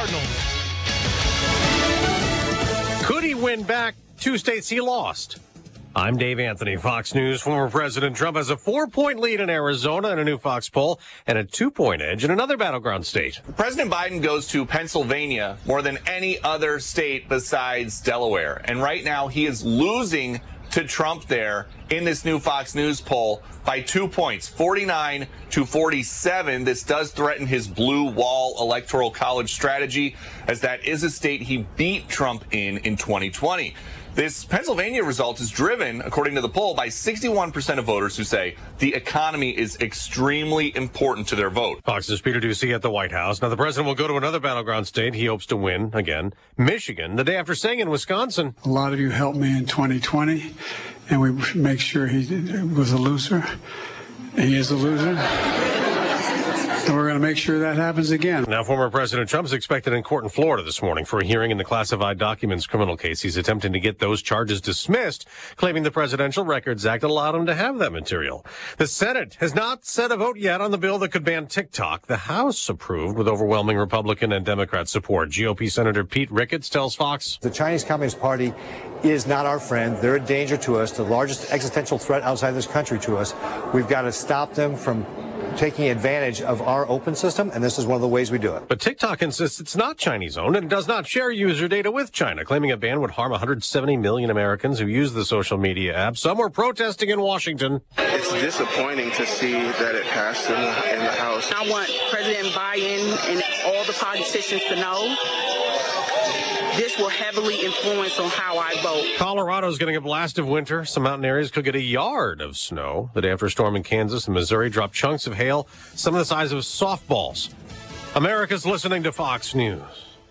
Cardinals. Could he win back 2 states he lost? I'm Dave Anthony, Fox News. Former President Trump has a 4-point lead in Arizona in a new Fox poll and a 2-point edge in another battleground state. President Biden goes to Pennsylvania more than any other state besides Delaware. And right now he is losing to Trump there in this new Fox News poll by 2 points, 49 to 47. This does threaten his blue wall electoral college strategy, as that is a state he beat Trump in 2020. This Pennsylvania result is driven, according to the poll, by 61% of voters who say the economy is extremely important to their vote. Fox's Peter Doocy at the White House. Now, the president will go to another battleground state he hopes to win again, Michigan, the day after saying in Wisconsin, a lot of you helped me in 2020, and we make sure he was a loser. He is a loser. And we're going to make sure that happens again. Now, former President Trump is expected in court in Florida this morning for a hearing in the classified documents criminal case. He's attempting to get those charges dismissed, claiming the Presidential Records Act allowed him to have that material. The Senate has not set a vote yet on the bill that could ban TikTok. The House approved with overwhelming Republican and Democrat support. GOP Senator Pete Ricketts tells Fox, the Chinese Communist Party is not our friend. They're a danger to us, the largest existential threat outside this country to us. We've got to stop them from taking advantage of our open system, and this is one of the ways we do it. But TikTok insists it's not Chinese-owned and does not share user data with China, claiming a ban would harm 170 million Americans who use the social media app. Some were protesting in Washington. It's disappointing to see that it passed in the House. I want President Biden and all the politicians to know this will heavily influence on how I vote. Colorado's getting a blast of winter. Some mountain areas could get a yard of snow. The day after a storm in Kansas and Missouri dropped chunks of hail, some of the size of softballs. America's listening to Fox News.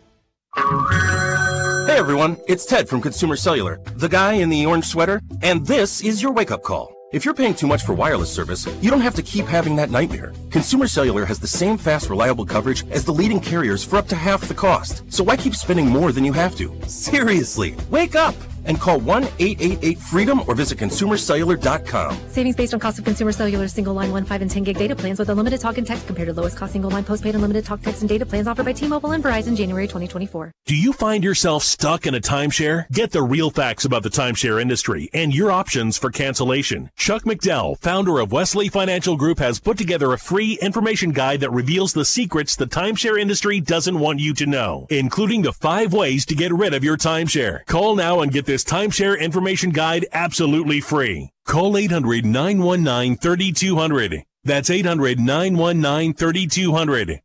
Hey everyone, it's Ted from Consumer Cellular, the guy in the orange sweater, and this is your wake-up call. If you're paying too much for wireless service, you don't have to keep having that nightmare. Consumer Cellular has the same fast, reliable coverage as the leading carriers for up to half the cost. So why keep spending more than you have to? Seriously, wake up and call 1-888-FREEDOM or visit consumercellular.com. Savings based on cost of Consumer Cellular single line 1, 5, and 10 gig data plans with unlimited talk and text compared to lowest cost single line postpaid unlimited talk, text, and data plans offered by T-Mobile and Verizon January 2024. Do you find yourself stuck in a timeshare? Get the real facts about the timeshare industry and your options for cancellation. Chuck McDowell, founder of Wesley Financial Group, has put together a free information guide that reveals the secrets the timeshare industry doesn't want you to know, including the 5 ways to get rid of your timeshare. Call now and get this timeshare information guide absolutely free. Call 800-919-3200. That's 800-919-3200.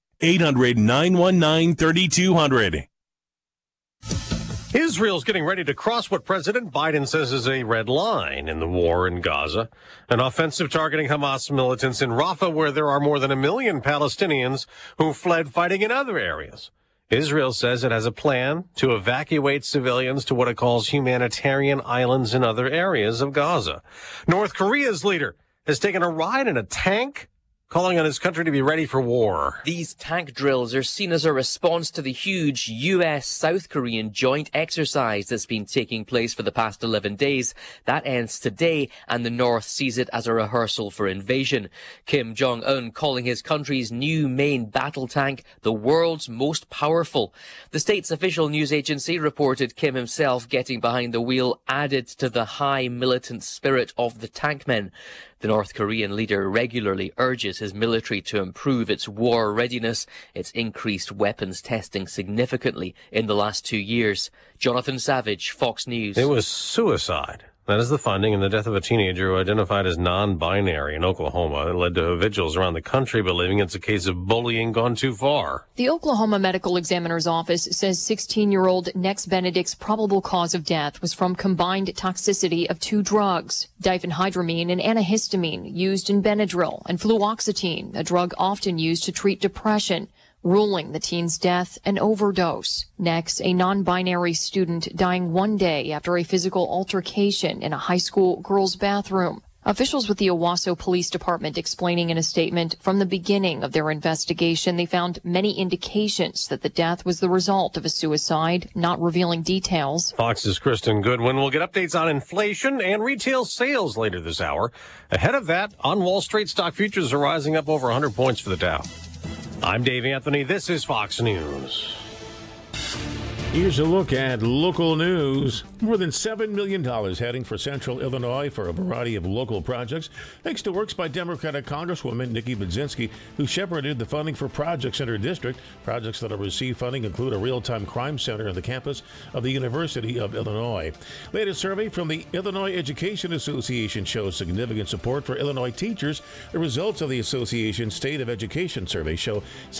800-919-3200. Israel's getting ready to cross what President Biden says is a red line in the war in Gaza. An offensive targeting Hamas militants in Rafah, where there are more than 1 million Palestinians who fled fighting in other areas. Israel says it has a plan to evacuate civilians to what it calls humanitarian islands in other areas of Gaza. North Korea's leader has taken a ride in a tank, calling on his country to be ready for war. These tank drills are seen as a response to the huge US-South Korean joint exercise that's been taking place for the past 11 days. That ends today, and the North sees it as a rehearsal for invasion. Kim Jong-un calling his country's new main battle tank the world's most powerful. The state's official news agency reported Kim himself getting behind the wheel added to the high militant spirit of the tankmen. The North Korean leader regularly urges his military to improve its war readiness. It's increased weapons testing significantly in the last 2 years. Jonathan Savage, Fox News. It was suicide. That is the finding in the death of a teenager who identified as non-binary in Oklahoma. It led to vigils around the country believing it's a case of bullying gone too far. The Oklahoma Medical Examiner's Office says 16-year-old Nex Benedict's probable cause of death was from combined toxicity of 2 drugs, diphenhydramine and antihistamine used in Benadryl, and fluoxetine, a drug often used to treat depression, ruling the teen's death an overdose. Next, a non-binary student dying one day after a physical altercation in a high school girls' bathroom. Officials with the Owasso Police Department explaining in a statement, from the beginning of their investigation, they found many indications that the death was the result of a suicide, not revealing details. Fox's Kristen Goodwin will get updates on inflation and retail sales later this hour. Ahead of that, on Wall Street, stock futures are rising up over 100 points for the Dow. I'm Dave Anthony. This is Fox News. Here's a look at local news. More than $7 million heading for Central Illinois for a variety of local projects, thanks to works by Democratic Congresswoman Nikki Budzinski, who shepherded the funding for projects in her district. Projects that have received funding include a real-time crime center on the campus of the University of Illinois. Latest survey from the Illinois Education Association shows significant support for Illinois teachers. The results of the association's State of Education survey show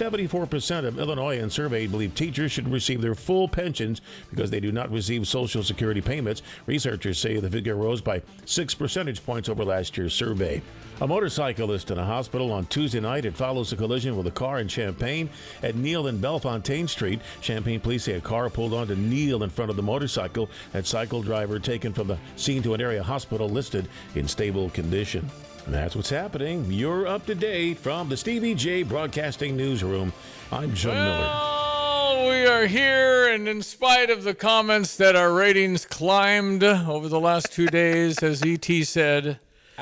74% of Illinoisans surveyed believe teachers should receive their full pensions because they do not receive Social Security payments. Researchers say the figure rose by 6 percentage points over last year's survey. A motorcyclist in a hospital on Tuesday night. It follows a collision with a car in Champaign at Neal and Bellefontaine Street. Champaign police say a car pulled onto Neal in front of the motorcycle. That cycle driver taken from the scene to an area hospital listed in stable condition. And that's what's happening. You're up to date from the Stevie J Broadcasting Newsroom. I'm Jim Miller. We are here, and in spite of the comments that our ratings climbed over the last 2 days, as E.T. said,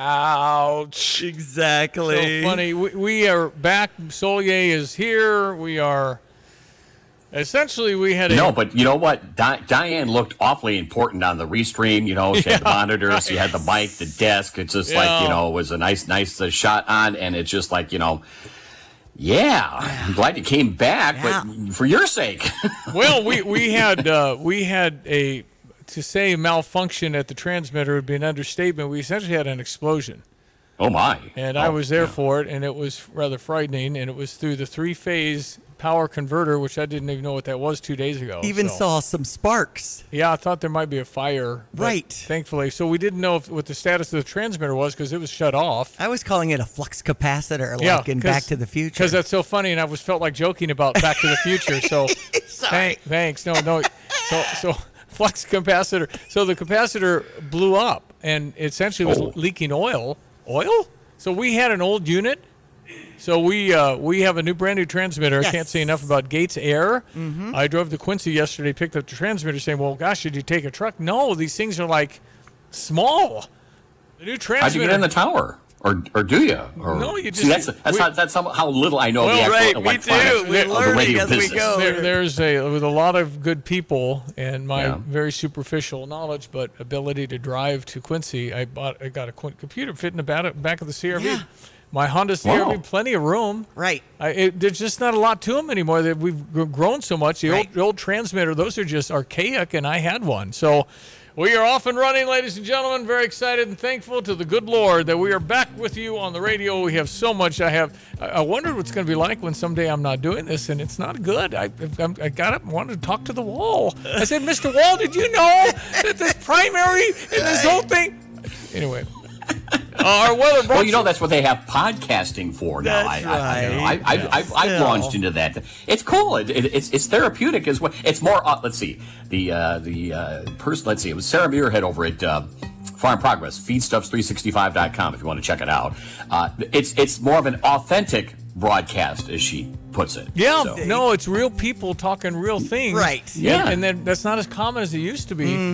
ouch. Exactly. So funny. We are back. Solier is here. We are... Essentially, we had No, but you know what? Diane looked awfully important on the restream. You know, she had the monitors, she had the mic, the desk. It's just like, you know, it was a nice shot on, and it's just like, you know... Yeah, I'm glad you came back, but for your sake. Well, we had a, to say malfunction at the transmitter would be an understatement. We essentially had an explosion. Oh my! And I was there for it, and it was rather frightening. And it was through the 3-phase power converter, which I didn't even know what that was 2 days ago. Even saw some sparks. Yeah, I thought there might be a fire. Right. Thankfully. So we didn't know what the status of the transmitter was because it was shut off. I was calling it a flux capacitor, like in Back to the Future. Because that's so funny, and I felt like joking about Back to the Future. So thanks. No. So flux capacitor. So the capacitor blew up, and essentially was leaking oil. Oil? So we had an old unit. So we have a brand new transmitter. Yes. I can't say enough about Gates Air. Mm-hmm. I drove to Quincy yesterday, picked up the transmitter, saying, "Well, gosh, did you take a truck?" No, these things are like small. The new transmitter. How'd you get in the tower? Or do you? Or, no, you just. See, that's how little I know the actual electronics of the radio business. There's with a lot of good people and my very superficial knowledge, but ability to drive to Quincy, I got a computer fit in the back of the CRV. Yeah. My Honda CRV, plenty of room. Right. There's just not a lot to them anymore. We've grown so much. The old transmitter, those are just archaic, and I had one. So we are off and running, ladies and gentlemen. Very excited and thankful to the good Lord that we are back with you on the radio. We have so much. I wondered what's going to be like when someday I'm not doing this, and it's not good. I got up and wanted to talk to the wall. I said, Mr. Wall, did you know that this primary and this whole thing... Anyway... Our weather well, you know, that's what they have podcasting for now. That's right. I've launched into that. It's cool. It's therapeutic as well. It's more. Let's see. The person. Let's see. It was Sarah Muirhead over at Farm Progress, feedstuffs365.com if you want to check it out. It's more of an authentic broadcast, as she puts it. Yeah, no, it's real people talking real things. Right. Yeah. And then that's not as common as it used to be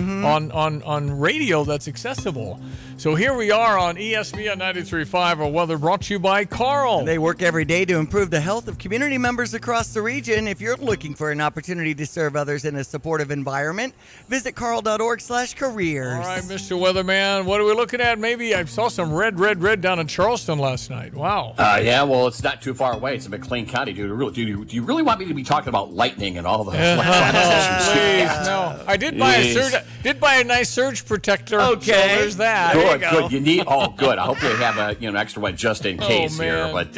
on radio that's accessible. So here we are on ESPN 93.5, our weather brought to you by Carl. They work every day to improve the health of community members across the region. If you're looking for an opportunity to serve others in a supportive environment, visit carl.org/careers. All right, Mr. Weatherman, what are we looking at? Maybe I saw some red down in Charleston last night. Wow. Yeah, well, it's not too far away. It's in McLean County, dude. Do you really want me to be talking about lightning and all the please, no. I did buy a nice surge protector. Okay. So there's that. Good. You need. Oh, good. I hope they have an extra one just in case here. But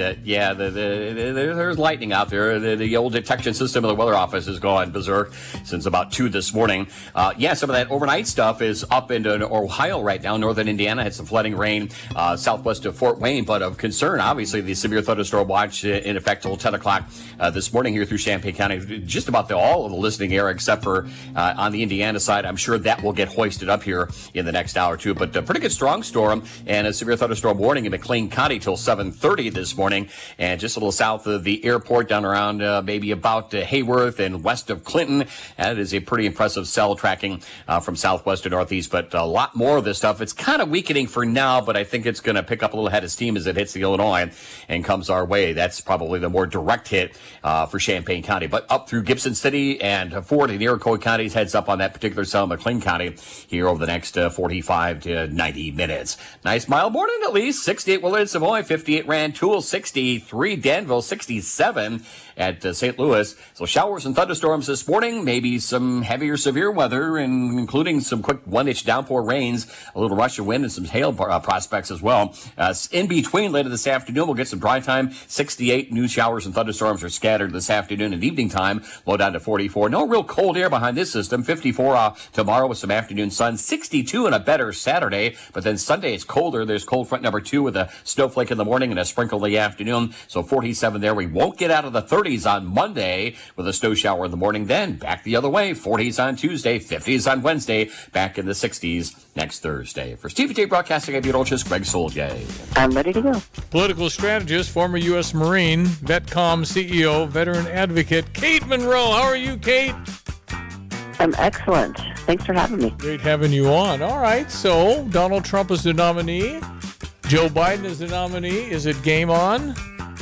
there's lightning out there. The old detection system of the weather office has gone berserk since about 2 this morning. Some of that overnight stuff is up into Ohio right now. Northern Indiana had some flooding rain southwest of Fort Wayne, but of concern, obviously, the severe thunderstorm watch in effect till 10 o'clock this morning here through Champaign County. Just about all of the listening area except for on the Indiana side. I'm sure that will get hoisted up here in the next hour or two. But a pretty good strong storm and a severe thunderstorm warning in McLean County till 7:30 this morning. And just a little south of the airport down around maybe about Hayworth and west of Clinton. That is a pretty impressive cell tracking from southwest to northeast. But a lot more of this stuff. It's kind of weakening for now, but I think it's going to pick up a little head of steam as it hits the Illinois and comes our way. That's probably the more direct hit for Champaign County. But up through Gibson City and Fort and Iroquois counties, heads up on that particular cell in McLean County here over the next 45 to 90 minutes. Nice mild morning at least. 68 Willard, Savoy, 58 Rantoul, 63 Danville, 67 at St. Louis. So showers and thunderstorms this morning, maybe some heavier severe weather, and including some quick 1-inch downpour rains, a little rush of wind, and some hail prospects as well. In between, later this afternoon, we'll get some dry time. 68 new showers and thunderstorms are scattered this afternoon and evening time. Low down to 44. No real cold air behind this system. 54 tomorrow with some afternoon sun. 62 and a better Saturday. But then Sunday it's colder. There's cold front number 2 with a snowflake in the morning and a sprinkle in the afternoon. So 47 there. We won't get out of the 30s on Monday with a snow shower in the morning. Then back the other way. 40s on Tuesday. 50s on Wednesday. Back in the 60s next Thursday. For Stevie J Broadcasting, I'm meteorologist Greg Solgay. I'm ready to go. Political strategist, former U.S. Marine, VetCom CEO, veteran advocate, Kate Monroe. How are you, Kate? I'm excellent. Thanks for having me. Great having you on. All right, so Donald Trump is the nominee. Joe Biden is the nominee. Is it game on?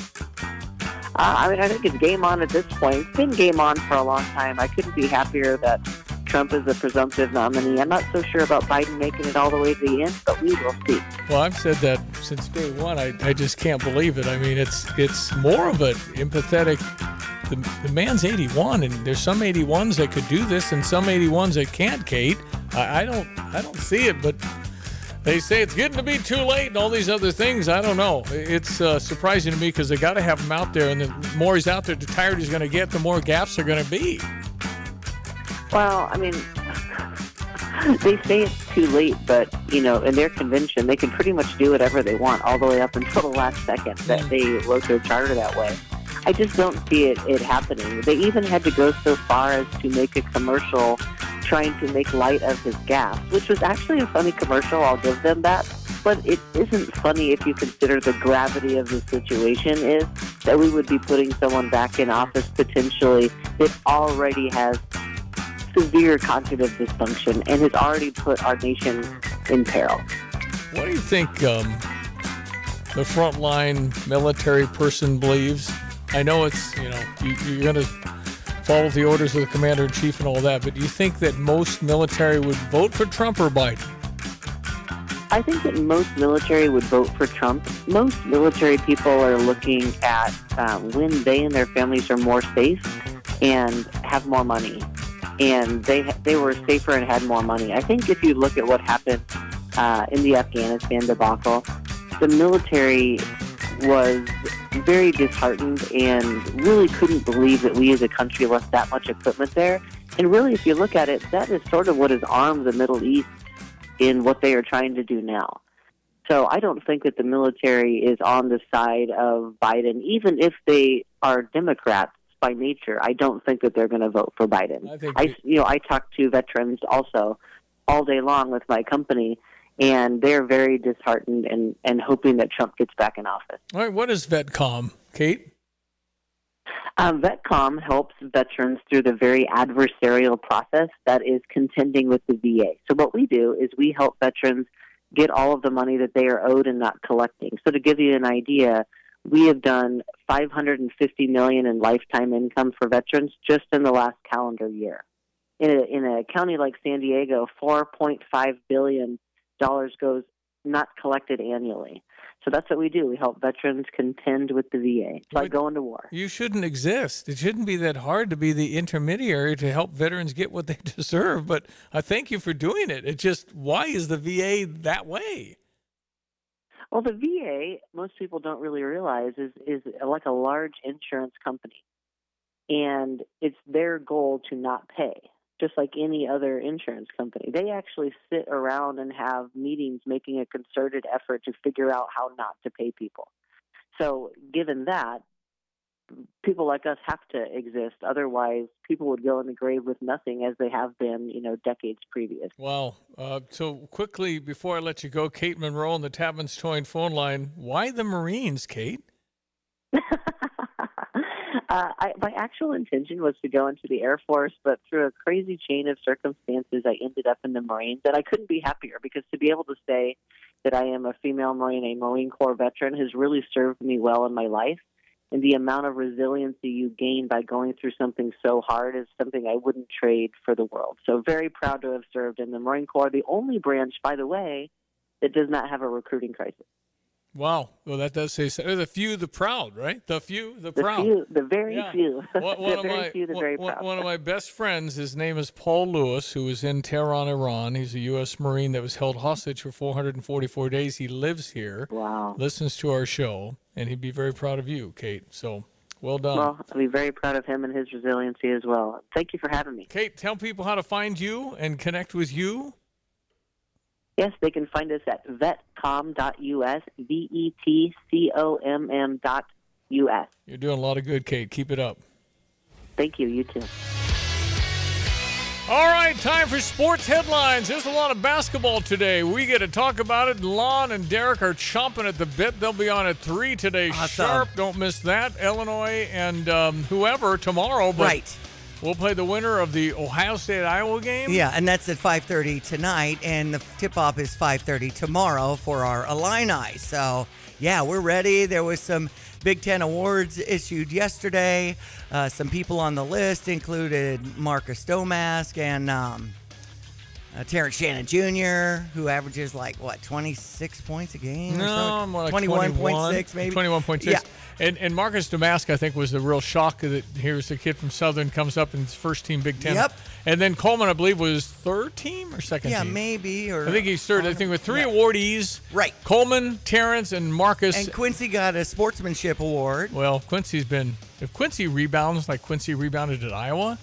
I think it's game on at this point. It's been game on for a long time. I couldn't be happier that Trump is the presumptive nominee. I'm not so sure about Biden making it all the way to the end, but we will see. Well, I've said that since day one. I just can't believe it. I mean, it's more of an empathetic. The man's 81, and there's some 81s that could do this, and some 81s that can't. Kate, I don't see it, but they say it's getting to be too late, and all these other things. I don't know. It's surprising to me because they got to have him out there, and the more he's out there, the tired he's going to get, the more gaffes are going to be. Well, I mean, they say it's too late, but, in their convention, they can pretty much do whatever they want all the way up until the last second that they wrote their charter that way. I just don't see it happening. They even had to go so far as to make a commercial trying to make light of his gaffe, which was actually a funny commercial. I'll give them that. But it isn't funny if you consider the gravity of the situation is that we would be putting someone back in office potentially that already has severe cognitive dysfunction and has already put our nation in peril. What do you think the frontline military person believes? I know it's, you're going to follow the orders of the commander-in-chief and all that, but do you think that most military would vote for Trump or Biden? I think that most military would vote for Trump. Most military people are looking at when they and their families are more safe and have more money. And they were safer and had more money. I think if you look at what happened in the Afghanistan debacle, the military was very disheartened and really couldn't believe that we as a country left that much equipment there. And really, if you look at it, that is sort of what has armed the Middle East in what they are trying to do now. So I don't think that the military is on the side of Biden, even if they are Democrats by nature. I don't think that they're going to vote for Biden. I talk to veterans also all day long with my company, and they're very disheartened and hoping that Trump gets back in office. All right, what is VetCom, Kate? VetCom helps veterans through the very adversarial process that is contending with the VA. So what we do is we help veterans get all of the money that they are owed and not collecting. So to give you an idea, we have done $550 million in lifetime income for veterans just in the last calendar year. In a county like San Diego, $4.5 billion goes not collected annually. So that's what we do. We help veterans contend with the VA. It's like going to war. You shouldn't exist. It shouldn't be that hard to be the intermediary to help veterans get what they deserve. But I thank you for doing it. It's just, why is the VA that way? Well, the VA, most people don't really realize, is like a large insurance company. And it's their goal to not pay, just like any other insurance company. They actually sit around and have meetings making a concerted effort to figure out how not to pay people. So given that, people like us have to exist. Otherwise, people would go in the grave with nothing, as they have been, decades previous. Wow. So quickly, before I let you go, Kate Monroe on the Tapman's Towing phone line. Why the Marines, Kate? My actual intention was to go into the Air Force, but through a crazy chain of circumstances, I ended up in the Marines. And I couldn't be happier, because to be able to say that I am a female Marine, a Marine Corps veteran, has really served me well in my life. and the amount of resiliency you gain by going through something so hard is something I wouldn't trade for the world. So very proud to have served in the Marine Corps, the only branch, by the way, that does not have a recruiting crisis. Wow. Well, that does say so. The few, the proud, right? The few, the proud. Few, the very few. One of my best friends, his name is Paul Lewis, who was in Tehran, Iran. He's a U.S. Marine that was held hostage for 444 days. He lives here. Wow. Listens to our show, and he'd be very proud of you, Kate. So, well done. Well, I'll be very proud of him and his resiliency as well. Thank you for having me. Kate, tell people how to find you and connect with you. Yes, they can find us at vetcom.us, vetcom.us. You're doing a lot of good, Kate. Keep it up. Thank you. You too. All right, time for sports headlines. There's a lot of basketball today. We get to talk about it. Lon and Derek are chomping at the bit. They'll be on at 3 today sharp. Don't miss that. Illinois and whoever tomorrow. But right. We'll play the winner of the Ohio State-Iowa game. Yeah, and that's at 5:30 tonight, and the tip-off is 5:30 tomorrow for our Illini. So, yeah, we're ready. There was some Big Ten awards issued yesterday. Some people on the list included Marcus Domask and Terrence Shannon Jr., who averages 26 points a game? No, more like 21.6 maybe? 21.6. Yeah. And Marcus Domask, I think, was the real shock that here's a kid from Southern, comes up in his first team Big Ten. Yep. And then Coleman, I believe, was third team or second team? Yeah, maybe. Or I think he's third. I think with 3 awardees. Right. Coleman, Terrence, and Marcus. And Quincy got a sportsmanship award. Well, if Quincy rebounds like Quincy rebounded at Iowa,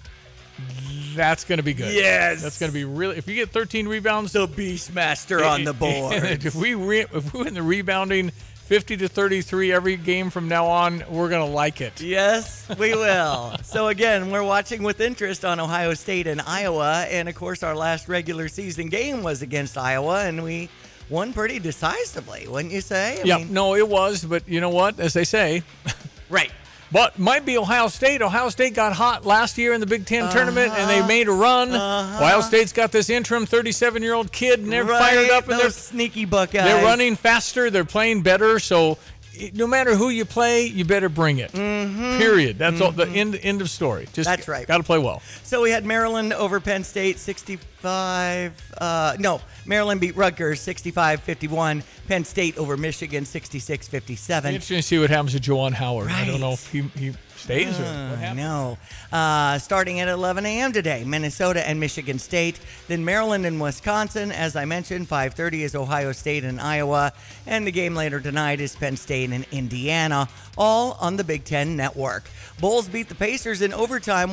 that's going to be good. Yes. That's going to be really. If you get 13 rebounds, the Beastmaster on the board. If we win the rebounding 50-33 every game from now on, we're going to like it. Yes, we will. So again, we're watching with interest on Ohio State and Iowa, and of course our last regular season game was against Iowa, and we won pretty decisively, wouldn't you say? No, it was, but you know what? As they say, right. But might be Ohio State. Ohio State got hot last year in the Big Ten tournament, and they made a run. Ohio State's got this interim 37-year-old kid, and they're fired up. And they're sneaky Buckeyes. They're running faster. They're playing better. So no matter who you play, you better bring it. Period. That's all. The end of story. That's right. Got to play well. So we had Maryland over Penn State 65. Maryland beat Rutgers 65-51. Penn State over Michigan 66-57. Interesting to see what happens to Juwan Howard. Right. I don't know if he stays or what happens. No. Starting at 11 a.m. today, Minnesota and Michigan State. Then Maryland and Wisconsin. As I mentioned, 5:30 is Ohio State and Iowa. And the game later tonight is Penn State and Indiana, all on the Big Ten Network. Bulls beat the Pacers in overtime,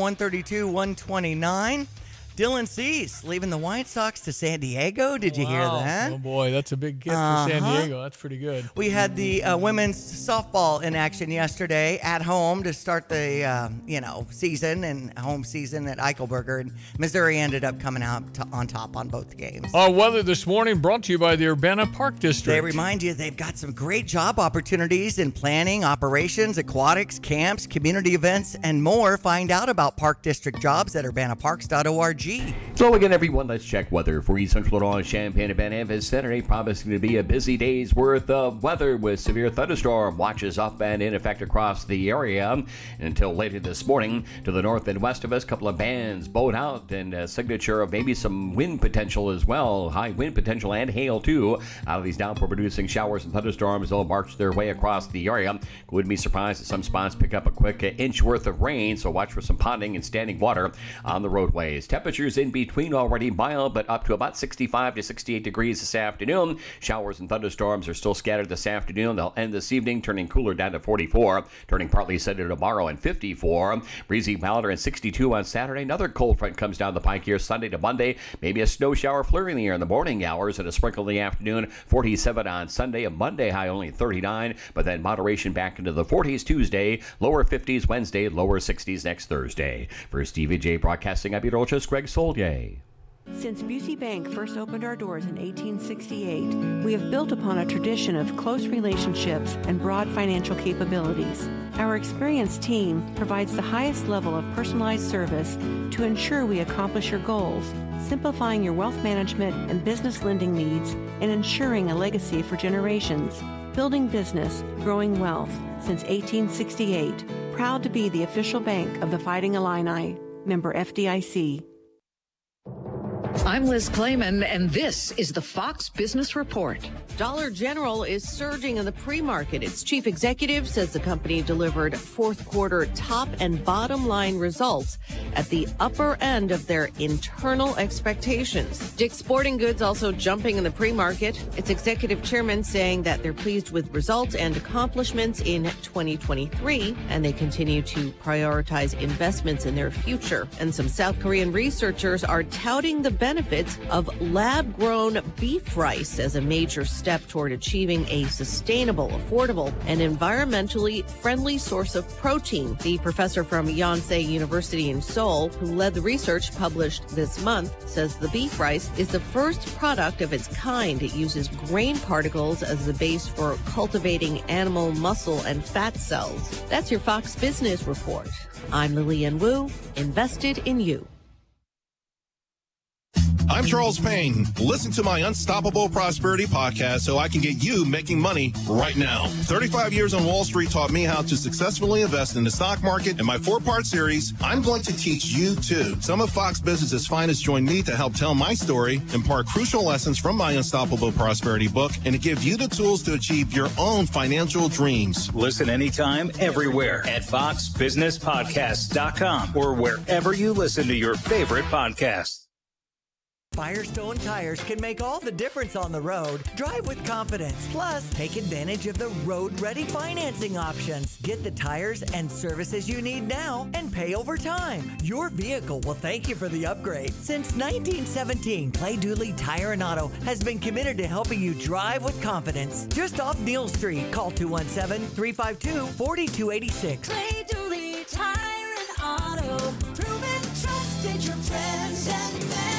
132-129. Dylan Cease leaving the White Sox to San Diego. Did you hear that? Oh, boy, that's a big gift for San Diego. That's pretty good. We had the women's softball in action yesterday at home to start the, season and home season at Eichelberger. And Missouri ended up coming out on top on both games. Our weather this morning brought to you by the Urbana Park District. They remind you they've got some great job opportunities in planning, operations, aquatics, camps, community events, and more. Find out about Park District jobs at urbanaparks.org. So again, everyone, let's check weather for East Central Illinois, Champaign-Urbana, and Saturday, promising to be a busy day's worth of weather with severe thunderstorm watches up and in effect across the area until later this morning. To the north and west of us, a couple of bands bowed out and a signature of maybe some wind potential as well. High wind potential and hail too. Out of these downpour producing showers and thunderstorms, they'll march their way across the area. Wouldn't be surprised if some spots pick up a quick inch worth of rain, so watch for some ponding and standing water on the roadways. Temperatures in between already mild, but up to about 65 to 68 degrees this afternoon. Showers and thunderstorms are still scattered this afternoon. They'll end this evening, turning cooler down to 44, turning partly sunny tomorrow and 54. Breezy, milder and 62 on Saturday. Another cold front comes down the pike here Sunday to Monday. Maybe a snow shower flurry in the air in the morning hours and a sprinkle in the afternoon. 47 on Sunday. A Monday high only 39, but then moderation back into the 40s Tuesday. Lower 50s Wednesday. Lower 60s next Thursday. For Stevie J Broadcasting, I'm Peter Olchus, Greg Soldier. Since Busey Bank first opened our doors in 1868, we have built upon a tradition of close relationships and broad financial capabilities. Our experienced team provides the highest level of personalized service to ensure we accomplish your goals, simplifying your wealth management and business lending needs and ensuring a legacy for generations. Building business, growing wealth since 1868. Proud to be the official bank of the Fighting Illini. Member FDIC. I'm Liz Clayman, and this is the Fox Business Report. Dollar General is surging in the pre-market. Its chief executive says the company delivered fourth quarter top and bottom line results at the upper end of their internal expectations. Dick's Sporting Goods also jumping in the pre-market. Its executive chairman saying that they're pleased with results and accomplishments in 2023, and they continue to prioritize investments in their future. And some South Korean researchers are touting the benefits of lab-grown beef rice as a major step toward achieving a sustainable, affordable, and environmentally friendly source of protein. The professor from Yonsei University in Seoul, who led the research published this month, says the beef rice is the first product of its kind. It uses grain particles as the base for cultivating animal muscle and fat cells. That's your Fox Business Report. I'm Lillian Wu, invested in you. I'm Charles Payne. Listen to my Unstoppable Prosperity podcast so I can get you making money right now. 35 years on Wall Street taught me how to successfully invest in the stock market. In my 4-part series, I'm going to teach you too. Some of Fox Business's finest join me to help tell my story, impart crucial lessons from my Unstoppable Prosperity book, and to give you the tools to achieve your own financial dreams. Listen anytime, everywhere at foxbusinesspodcast.com or wherever you listen to your favorite podcasts. Firestone Tires can make all the difference on the road. Drive with confidence. Plus, take advantage of the road-ready financing options. Get the tires and services you need now and pay over time. Your vehicle will thank you for the upgrade. Since 1917, Clay Dooley Tire and Auto has been committed to helping you drive with confidence. Just off Neal Street, call 217-352-4286. Clay Dooley Tire and Auto. Proven trusted your friends and family.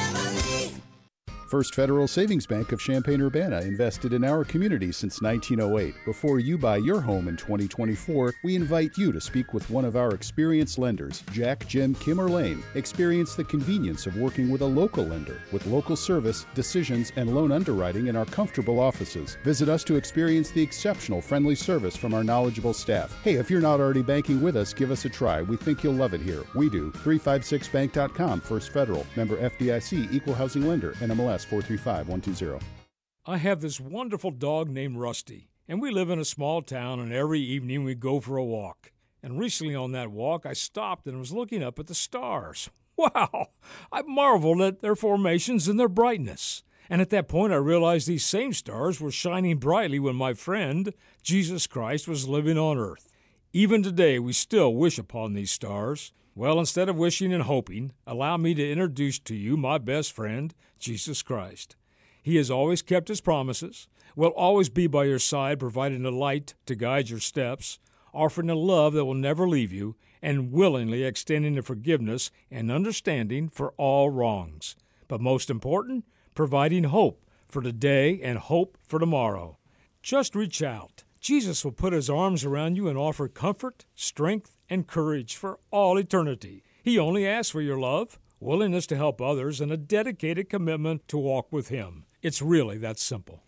First Federal Savings Bank of Champaign-Urbana invested in our community since 1908. Before you buy your home in 2024, we invite you to speak with one of our experienced lenders, Jack, Jim, Kim, or Lane. Experience the convenience of working with a local lender with local service, decisions, and loan underwriting in our comfortable offices. Visit us to experience the exceptional friendly service from our knowledgeable staff. Hey, if you're not already banking with us, give us a try. We think you'll love it here. We do. 356bank.com, First Federal. Member FDIC, Equal Housing Lender, NMLS 435120. I have this wonderful dog named Rusty, and we live in a small town, and every evening we go for a walk. And recently on that walk, I stopped and was looking up at the stars. Wow! I marveled at their formations and their brightness. And at that point, I realized these same stars were shining brightly when my friend, Jesus Christ, was living on earth. Even today, we still wish upon these stars. Well, instead of wishing and hoping, allow me to introduce to you my best friend, Jesus Christ. He has always kept his promises, will always be by your side, providing a light to guide your steps, offering a love that will never leave you, and willingly extending a forgiveness and understanding for all wrongs. But most important, providing hope for today and hope for tomorrow. Just reach out. Jesus will put his arms around you and offer comfort, strength, and courage for all eternity. He only asks for your love, willingness to help others, and a dedicated commitment to walk with him. It's really that simple.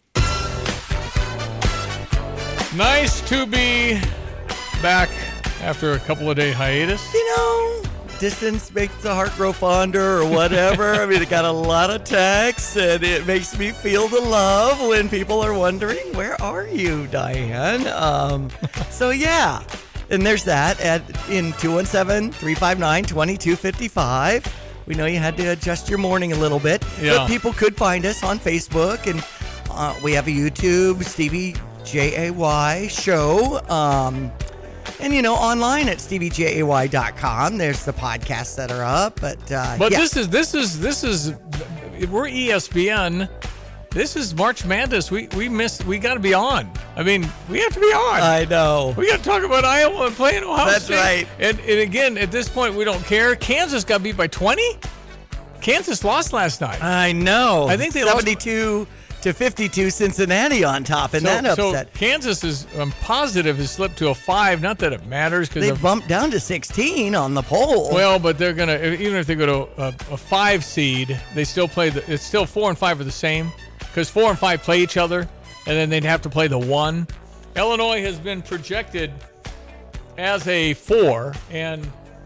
Nice to be back after a couple of day hiatus. You know, distance makes the heart grow fonder or whatever. I mean, it got a lot of texts, and it makes me feel the love when people are wondering, where are you, Diane? So, yeah. And there's that in 217-359-2255. We know you had to adjust your morning a little bit. Yeah. But people could find us on Facebook, and we have a YouTube, Stevie Jay show. And, you know, online at StevieJay.com. There's the podcasts that are up. But yeah. this is we're ESPN. This is March Madness. We got to be on. I mean, we have to be on. I know. We got to talk about Iowa and playing Ohio That's State. right. And again, at this point, we don't care. Kansas got beat by 20. Kansas lost last night. I know. I think they 72 to 52 Cincinnati on top in that upset. So Kansas is, I'm positive, has slipped to a 5. Not that it matters. They bumped down to 16 on the poll. Well, but they're going to, even if they go to a 5 seed, they still play, it's still 4 and 5 are the same. Because 4 and 5 play each other, and then they'd have to play the 1. Illinois has been projected as a 4. And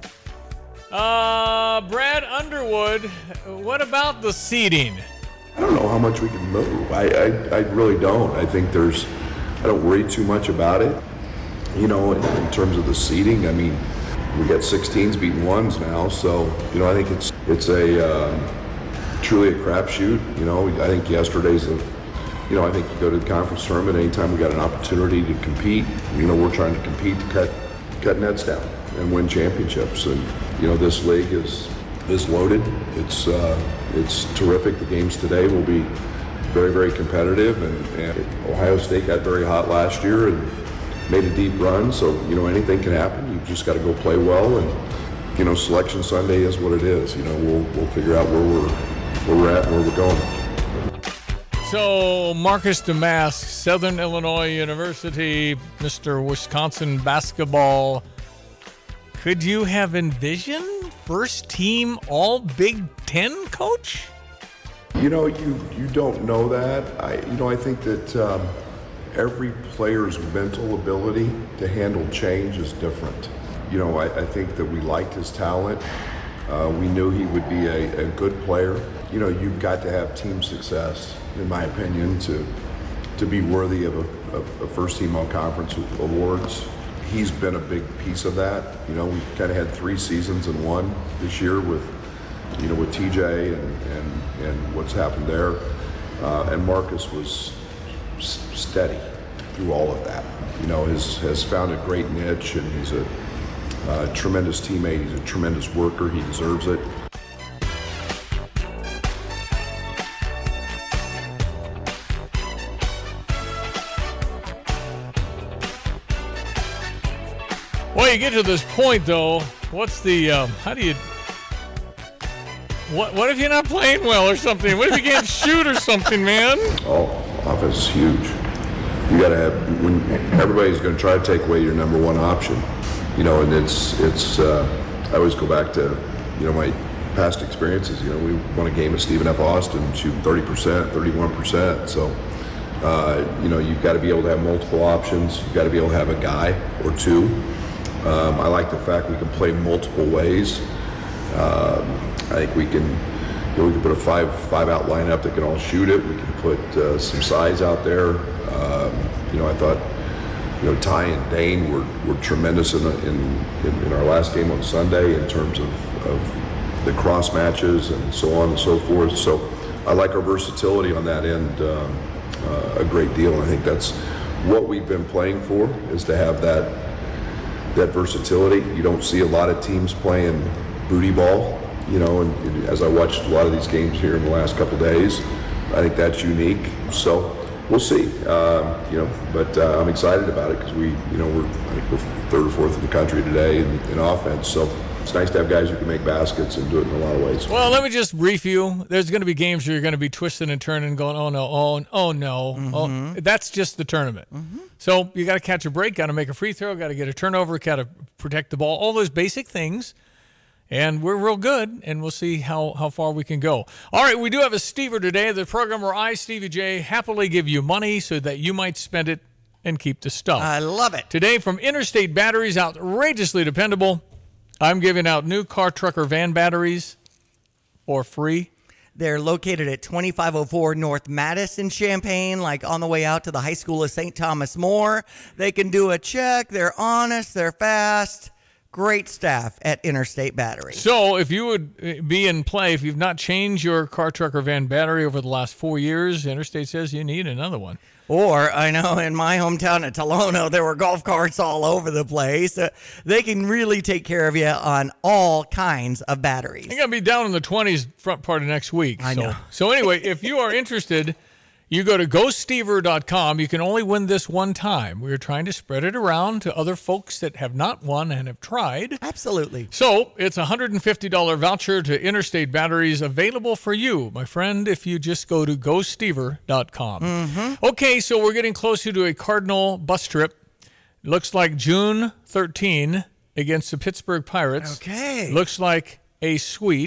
Brad Underwood, what about the seeding? I don't know how much we can move. I really don't. I think I don't worry too much about it. You know, in terms of the seeding, I mean, we got 16s beating 1s now, so, you know, I think it's truly a crapshoot. You know, I think yesterday's I think you go to the conference tournament, anytime we got an opportunity to compete, you know, we're trying to compete to cut nets down and win championships. And, you know, this league is loaded. It's terrific. The games today will be very, very competitive. And Ohio State got very hot last year and made a deep run. So, you know, anything can happen. You've just got to go play well. And, you know, Selection Sunday is what it is. You know, we'll figure out where we're at and where we're going. So, Marcus Domask, Southern Illinois University, Mr. Wisconsin basketball. Could you have envisioned first team all Big Ten coach? You know, you don't know that. I think that every player's mental ability to handle change is different. You know, I think that we liked his talent. We knew he would be a good player. You know, you've got to have team success, in my opinion, to be worthy of a first team all conference awards. He's been a big piece of that. You know, we've kind of had 3 seasons in one this year with TJ and what's happened there. And Marcus was steady through all of that. You know, has found a great niche, and he's a tremendous teammate. He's a tremendous worker. He deserves it. Well, you get to this point, though. What's the, what if you're not playing well or something? What if you can't shoot or something, man? Oh, offense is huge. You got to have, when everybody's going to try to take away your number one option, you know, and it's I always go back to, you know, my past experiences. You know, we won a game with Stephen F. Austin, shooting 30%, 31%. So, you know, you've got to be able to have multiple options. You've got to be able to have a guy or two. I like the fact we can play multiple ways. I think we can put a five out lineup that can all shoot it. We can put some size out there. You know, I thought, you know, Ty and Dane were tremendous in our last game on Sunday in terms of the cross matches and so on and so forth. So I like our versatility on that end a great deal. And I think that's what we've been playing for, is to have that versatility. You don't see a lot of teams playing booty ball, you know, and as I watched a lot of these games here in the last couple of days, I think that's unique. So we'll see, you know, but I'm excited about it because we're 3rd or 4th in the country today in offense. So it's nice to have guys who can make baskets and do it in a lot of ways. Well, let me just brief you. There's going to be games where you're going to be twisting and turning and going, oh no, oh no. Mm-hmm. Oh, that's just the tournament. Mm-hmm. So you got to catch a break, got to make a free throw, got to get a turnover, got to protect the ball, all those basic things. And we're real good, and we'll see how far we can go. All right, we do have a Stever today, the program where I, Stevie J, happily give you money so that you might spend it and keep the stuff. I love it. Today, from Interstate Batteries, outrageously dependable, I'm giving out new car, truck, or van batteries for free. They're located at 2504 North Madison, Champaign, like on the way out to the High School of St. Thomas More. They can do a check. They're honest. They're fast. Great staff at Interstate Battery. So if you would be in play, if you've not changed your car, truck, or van battery over the last 4 years, Interstate says you need another one. Or, I know in my hometown of Tolono, there were golf carts all over the place. They can really take care of you on all kinds of batteries. They're going to be down in the 20s front part of next week. I know. So anyway, if you are interested, you go to GoStever.com. You can only win this one time. We're trying to spread it around to other folks that have not won and have tried. Absolutely. So it's a $150 voucher to Interstate Batteries available for you, my friend, if you just go to GoStever.com. Mm-hmm. Okay, so we're getting closer to a Cardinal bus trip. Looks like June 13 against the Pittsburgh Pirates. Okay. Looks like a sweet.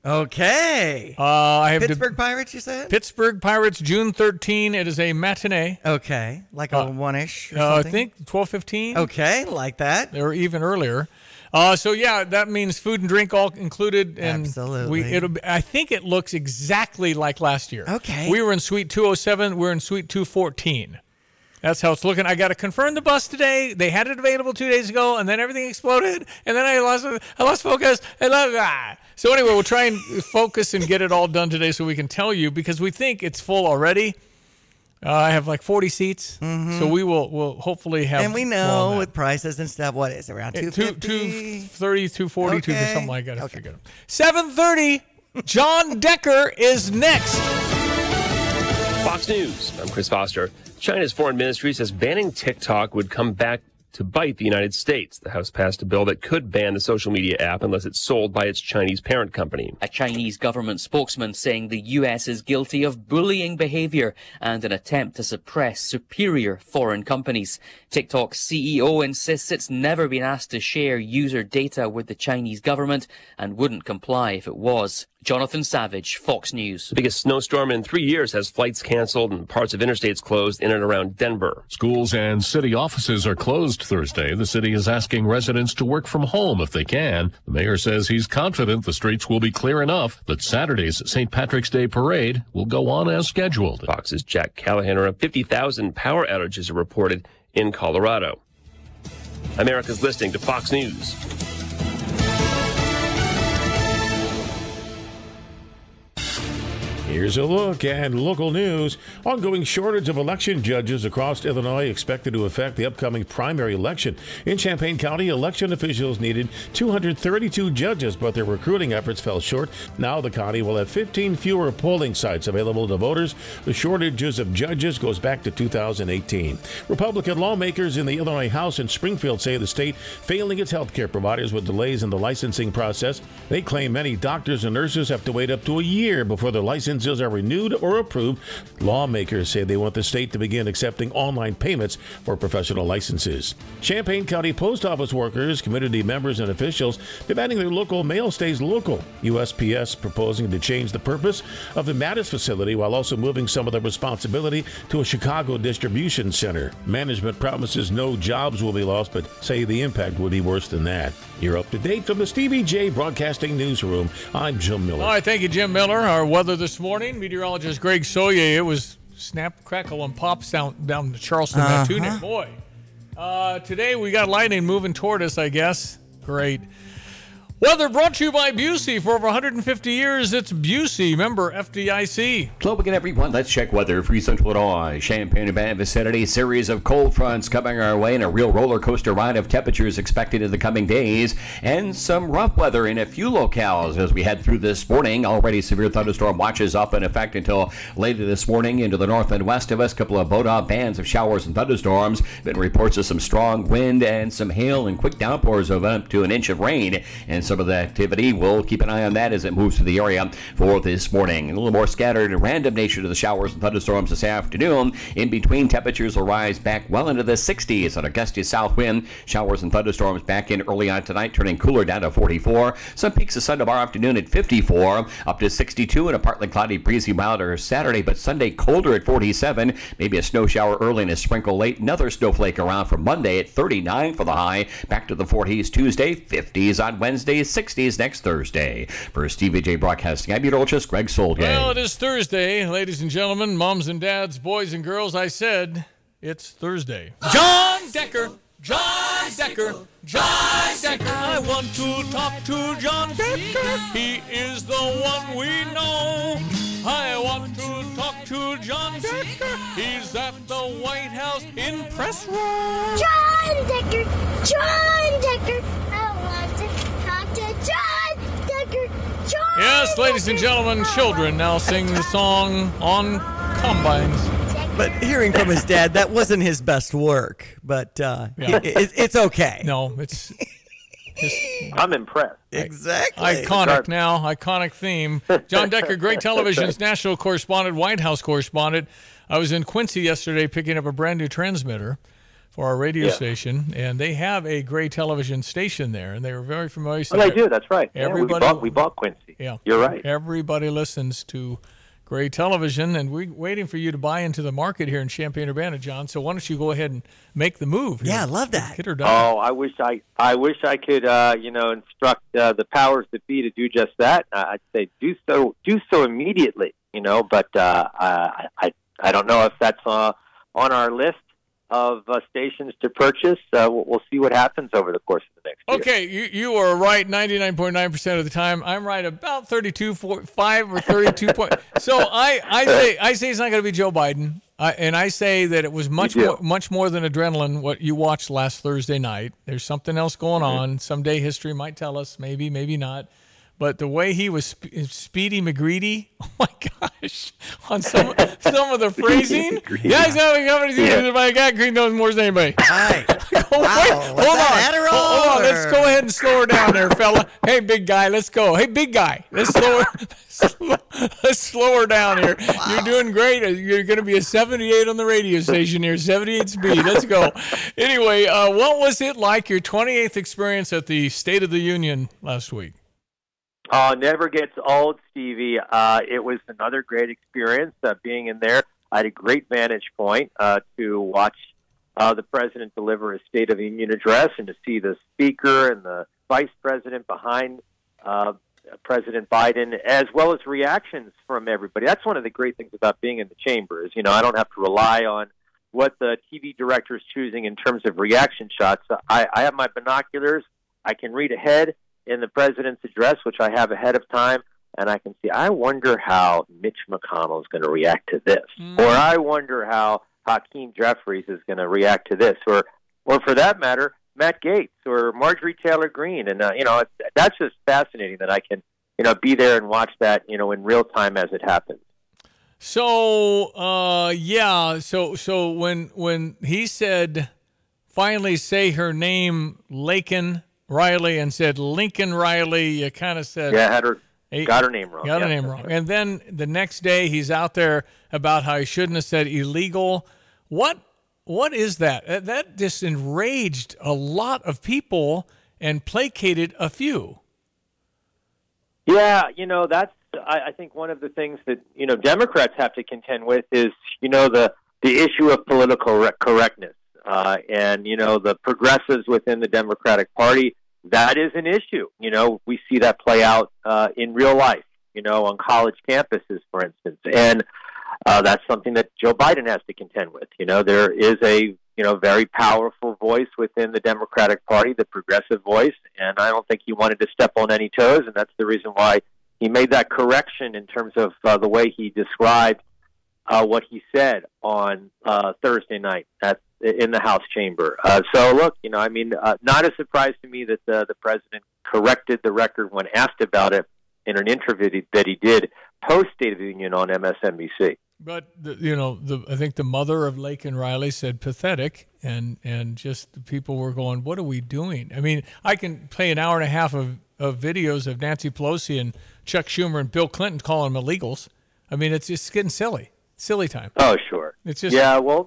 Okay. I have Pittsburgh Pirates, you said? Pittsburgh Pirates, June 13. It is a matinee. Okay. Like a one-ish or I something? think 12:15. Okay, like that. Or even earlier. So yeah, that means food and drink all included. And Absolutely. I think it looks exactly like last year. Okay. We were in Suite 207. We're in Suite 214. That's how it's looking. I got to confirm the bus today. They had it available 2 days ago, and then everything exploded, and then I lost focus. So anyway, we'll try and focus and get it all done today so we can tell you, because we think it's full already. I have like 40 seats, so we'll hopefully have. And we know with prices and stuff, what is it, around 250? 230, 240, something like that. I forget. 7:30. John Decker is next. Fox News. I'm Chris Foster. China's foreign ministry says banning TikTok would come back to bite the United States. The House passed a bill that could ban the social media app unless it's sold by its Chinese parent company. A Chinese government spokesman saying the U.S. is guilty of bullying behavior and an attempt to suppress superior foreign companies. TikTok's CEO insists it's never been asked to share user data with the Chinese government and wouldn't comply if it was. Jonathan Savage, Fox News. The biggest snowstorm in 3 years has flights canceled and parts of interstates closed in and around Denver. Schools and city offices are closed Thursday. The city is asking residents to work from home if they can. The mayor says he's confident the streets will be clear enough that Saturday's St. Patrick's Day parade will go on as scheduled. Fox's Jack Callahan. Around 50,000 power outages are reported in Colorado. America's listening to Fox News. Here's a look at local news. Ongoing shortage of election judges across Illinois expected to affect the upcoming primary election. In Champaign County, election officials needed 232 judges, but their recruiting efforts fell short. Now the county will have 15 fewer polling sites available to voters. The shortages of judges goes back to 2018. Republican lawmakers in the Illinois House in Springfield say the state failing its health care providers with delays in the licensing process. They claim many doctors and nurses have to wait up to a year before their licenses are renewed or approved. Lawmakers say they want the state to begin accepting online payments for professional licenses. Champaign County post office workers, community members, and officials demanding their local mail stays local. USPS proposing to change the purpose of the Mattis facility while also moving some of the responsibility to a Chicago distribution center. Management promises no jobs will be lost, but say the impact will be worse than that. You're up to date from the Stevie J Broadcasting Newsroom. I'm Jim Miller. All right, thank you, Jim Miller. Our weather this morning, meteorologist Greg Soye. It was snap, crackle, and pops down to Charleston. That tune-in. Boy. Today we got lightning moving toward us, I guess. Great. Weather brought to you by Busey. For over 150 years, it's Busey. Member FDIC. Hello again, everyone. Let's check weather for Central Illinois. Champaign-Urbana vicinity. Series of cold fronts coming our way, and a real roller coaster ride of temperatures expected in the coming days. And some rough weather in a few locales as we head through this morning. Already severe thunderstorm watches up in effect until later this morning into the north and west of us. A couple of boat-off bands of showers and thunderstorms. Been reports of some strong wind and some hail and quick downpours of up to an inch of rain. And some of the activity, we'll keep an eye on that as it moves through the area for this morning. A little more scattered and random nature to the showers and thunderstorms this afternoon. In between, temperatures will rise back well into the 60s on a gusty south wind. Showers and thunderstorms back in early on tonight, turning cooler down to 44. Some peaks of sun tomorrow afternoon at 54, up to 62, and a partly cloudy, breezy, milder Saturday, but Sunday colder at 47. Maybe a snow shower early and a sprinkle late. Another snowflake around for Monday at 39 for the high. Back to the 40s Tuesday, 50s on Wednesday, 60s next Thursday. For Stevie J Broadcasting, I'm meteorologist Greg Solgay. Well, it is Thursday, ladies and gentlemen, moms and dads, boys and girls. I said it's Thursday. John Decker, John Decker, John Decker. I want to talk to John Decker. He is the one we know. I want to talk to John Decker. He's at the White House in press room. John Decker, John Decker. I want to talk to John Decker. John Yes, ladies and gentlemen, children now sing the song on combines. But hearing from his dad, that wasn't his best work. But it's okay. No, it's I'm impressed. Exactly. Iconic theme. John Decker, Great Television's national correspondent, White House correspondent. I was in Quincy yesterday picking up a brand new transmitter for our radio station, and they have a Gray television station there, and they were very familiar. Oh, they do. That's right. Everybody, we bought Quincy. Yeah, you're right. Everybody listens to Gray television, and we're waiting for you to buy into the market here in Champaign-Urbana, John. So why don't you go ahead and make the move? Yeah, I love that. Get her done. Oh, I wish I could, instruct the powers that be to do just that. I'd say do so immediately. But I don't know if that's on our list of stations to purchase. We'll see what happens over the course of the next year. Okay, you are right 99.9% of the time. I'm right about 32.5 or 32 point. So I say it's not going to be Joe Biden, and I say that it was much more than adrenaline what you watched last Thursday night. There's something else going on. Someday history might tell us, maybe not. But the way he was Speedy McGreedy, oh my gosh, on some of the phrasing. Guys, my guy Green knows more than anybody. Hi. Hold on. Let's go ahead and slow her down there, fella. Hey, big guy, let's go. Hey, big guy, let's slow her down here. Wow. You're doing great. You're going to be a 78 on the radio station here, 78 speed. Let's go. Anyway, what was it like, your 28th experience at the State of the Union last week? Never gets old, Stevie. It was another great experience being in there. I had a great vantage point to watch the president deliver his State of the Union address and to see the speaker and the vice president behind President Biden, as well as reactions from everybody. That's one of the great things about being in the chamber is, I don't have to rely on what the TV director is choosing in terms of reaction shots. I have my binoculars. I can read ahead in the president's address, which I have ahead of time, and I can see, I wonder how Mitch McConnell is going to react to this, or I wonder how Hakeem Jeffries is going to react to this, or for that matter, Matt Gaetz or Marjorie Taylor Greene, and that's just fascinating that I can be there and watch that in real time as it happens. So so when he said finally say her name, Laken Riley, and said Lincoln Riley, you kind of said... Yeah, got her name wrong. Got her name wrong. Right. And then the next day, he's out there about how he shouldn't have said illegal. What is that? That just enraged a lot of people and placated a few. Yeah, that's, I think, one of the things that, Democrats have to contend with is, the issue of political correctness. And, the progressives within the Democratic Party, that is an issue. We see that play out in real life, on college campuses, for instance. And that's something that Joe Biden has to contend with. There is a, very powerful voice within the Democratic Party, the progressive voice, and I don't think he wanted to step on any toes, and that's the reason why he made that correction in terms of the way he described what he said on Thursday night in the House chamber. So, look, not a surprise to me that the president corrected the record when asked about it in an interview that he did post-State of the Union on MSNBC. But, I think the mother of Laken Riley said pathetic, and just the people were going, what are we doing? I mean, I can play an hour and a half of videos of Nancy Pelosi and Chuck Schumer and Bill Clinton calling them illegals. I mean, it's just getting silly time. Oh, sure. It's just... Yeah, well...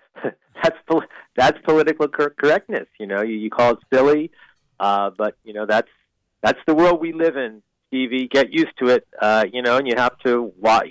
That's political correctness. You call it silly, but that's the world we live in. Stevie, get used to it. And you have to.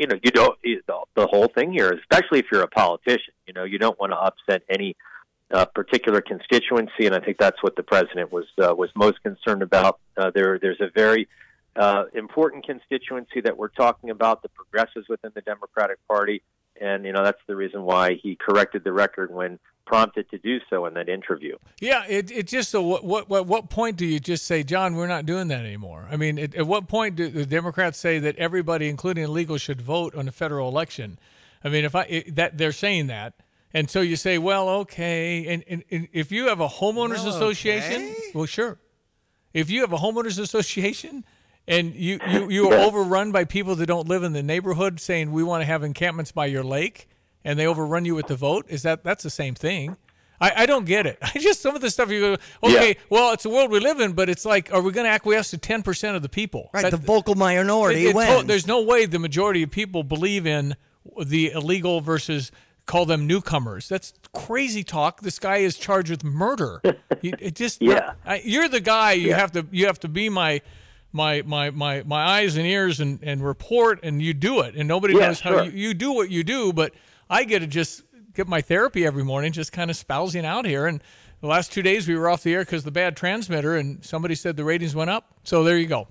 The whole thing here, especially if you're a politician, you don't want to upset any particular constituency, and I think that's what the president was most concerned about. There's a very important constituency that we're talking about, the progressives within the Democratic Party. And, that's the reason why he corrected the record when prompted to do so in that interview. Yeah, it just, so what point do you just say, John, we're not doing that anymore? I mean, at what point do the Democrats say that everybody, including illegals, should vote on a federal election? I mean, they're saying that. And so you say, well, okay. And if you have a homeowners association, well, sure. If you have a homeowners association and you are overrun by people that don't live in the neighborhood saying we want to have encampments by your lake, and they overrun you with the vote, that's the same thing. I don't get it. Some of the stuff you go, okay, well, it's the world we live in, but it's like, are we going to acquiesce to 10% of the people? Right, the vocal minority wins. There's no way the majority of people believe in the illegal versus call them newcomers. That's crazy talk. This guy is charged with murder. It just you're the guy. You have to be my eyes and ears and report, and you do it. And nobody knows how you do what you do. But I get to just get my therapy every morning, just kind of spousing out here. And the last 2 days we were off the air because of the bad transmitter, and somebody said the ratings went up. So there you go.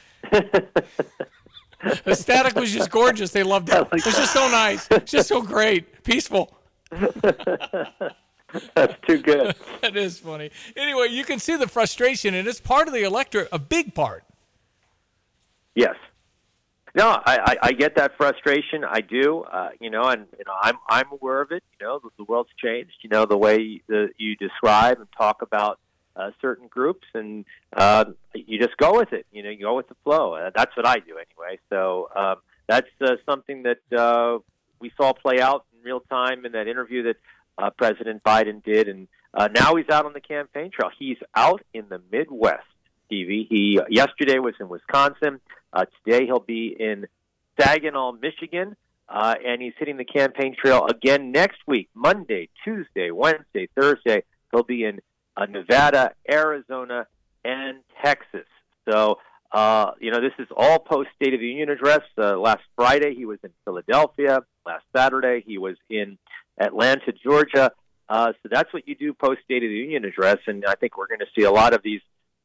The static was just gorgeous. They loved it. It was just so nice. Just so great. Peaceful. That's too good. That is funny. Anyway, you can see the frustration, and it's part of the electorate, a big part. Yes. No, I get that frustration. I do. I'm aware of it. The world's changed. The way you describe and talk about certain groups, and you just go with it. You go with the flow. That's what I do anyway. So that's something that we saw play out in real time in that interview that President Biden did, and now he's out on the campaign trail. He's out in the Midwest, Stevie. He yesterday was in Wisconsin. Today he'll be in Saginaw, Michigan, and he's hitting the campaign trail again next week, Monday, Tuesday, Wednesday, Thursday. He'll be in Nevada, Arizona, and Texas. So, this is all post-State of the Union address. Last Friday, he was in Philadelphia. Last Saturday, he was in Atlanta, Georgia. So that's what you do post-State of the Union address, and I think we're going to see a lot of these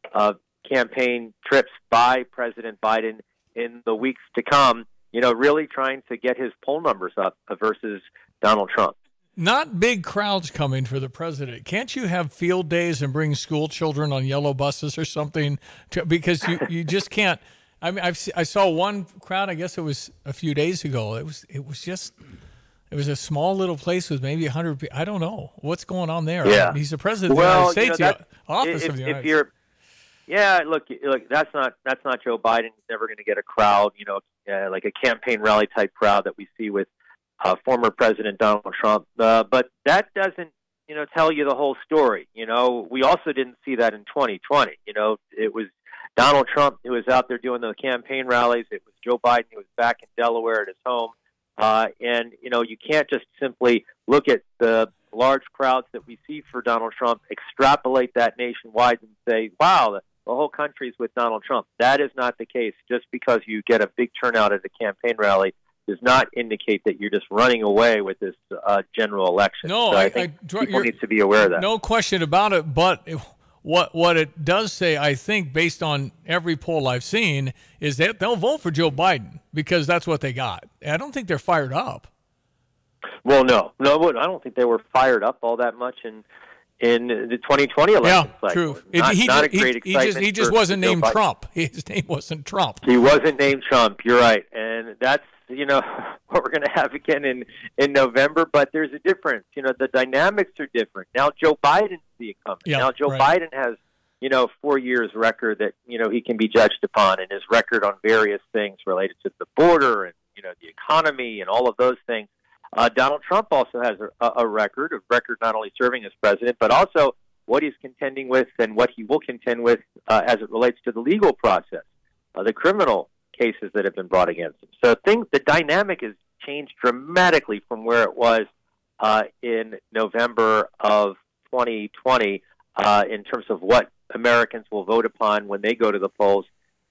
campaign trips by President Biden in the weeks to come, really trying to get his poll numbers up versus Donald Trump. Not big crowds coming for the president. Can't you have field days and bring school children on yellow buses or something? Because you just can't. I mean, I saw one crowd. I guess it was a few days ago. It was a small little place with maybe 100 people. I don't know what's going on there. Yeah. He's the president of the United States. The office of the United States. Yeah, look, that's not Joe Biden. He's never going to get a crowd, like a campaign rally type crowd that we see with former President Donald Trump. But that doesn't, tell you the whole story. We also didn't see that in 2020. It was Donald Trump who was out there doing the campaign rallies. It was Joe Biden who was back in Delaware at his home. And you can't just simply look at the large crowds that we see for Donald Trump, extrapolate that nationwide and say, wow, the whole country's with Donald Trump. That is not the case. Just because you get a big turnout at a campaign rally does not indicate that you're just running away with this general election. No, so I think people need to be aware of that. No question about it. But what it does say, I think, based on every poll I've seen, is that they'll vote for Joe Biden because that's what they got. I don't think they're fired up. Well, no, I don't think they were fired up all that much in the 2020 election cycle. True. Not a great excitement. He just wasn't named Trump. His name wasn't Trump. He wasn't named Trump. You're right, and that's what we're going to have again in November. But there's a difference. The dynamics are different now. Joe Biden's the incumbent. Now Joe Biden has 4 years record that he can be judged upon, and his record on various things related to the border and the economy and all of those things. Donald Trump also has a record not only serving as president, but also what he's contending with and what he will contend with as it relates to the legal process, the criminal cases that have been brought against him. So the dynamic has changed dramatically from where it was in November of 2020 in terms of what Americans will vote upon when they go to the polls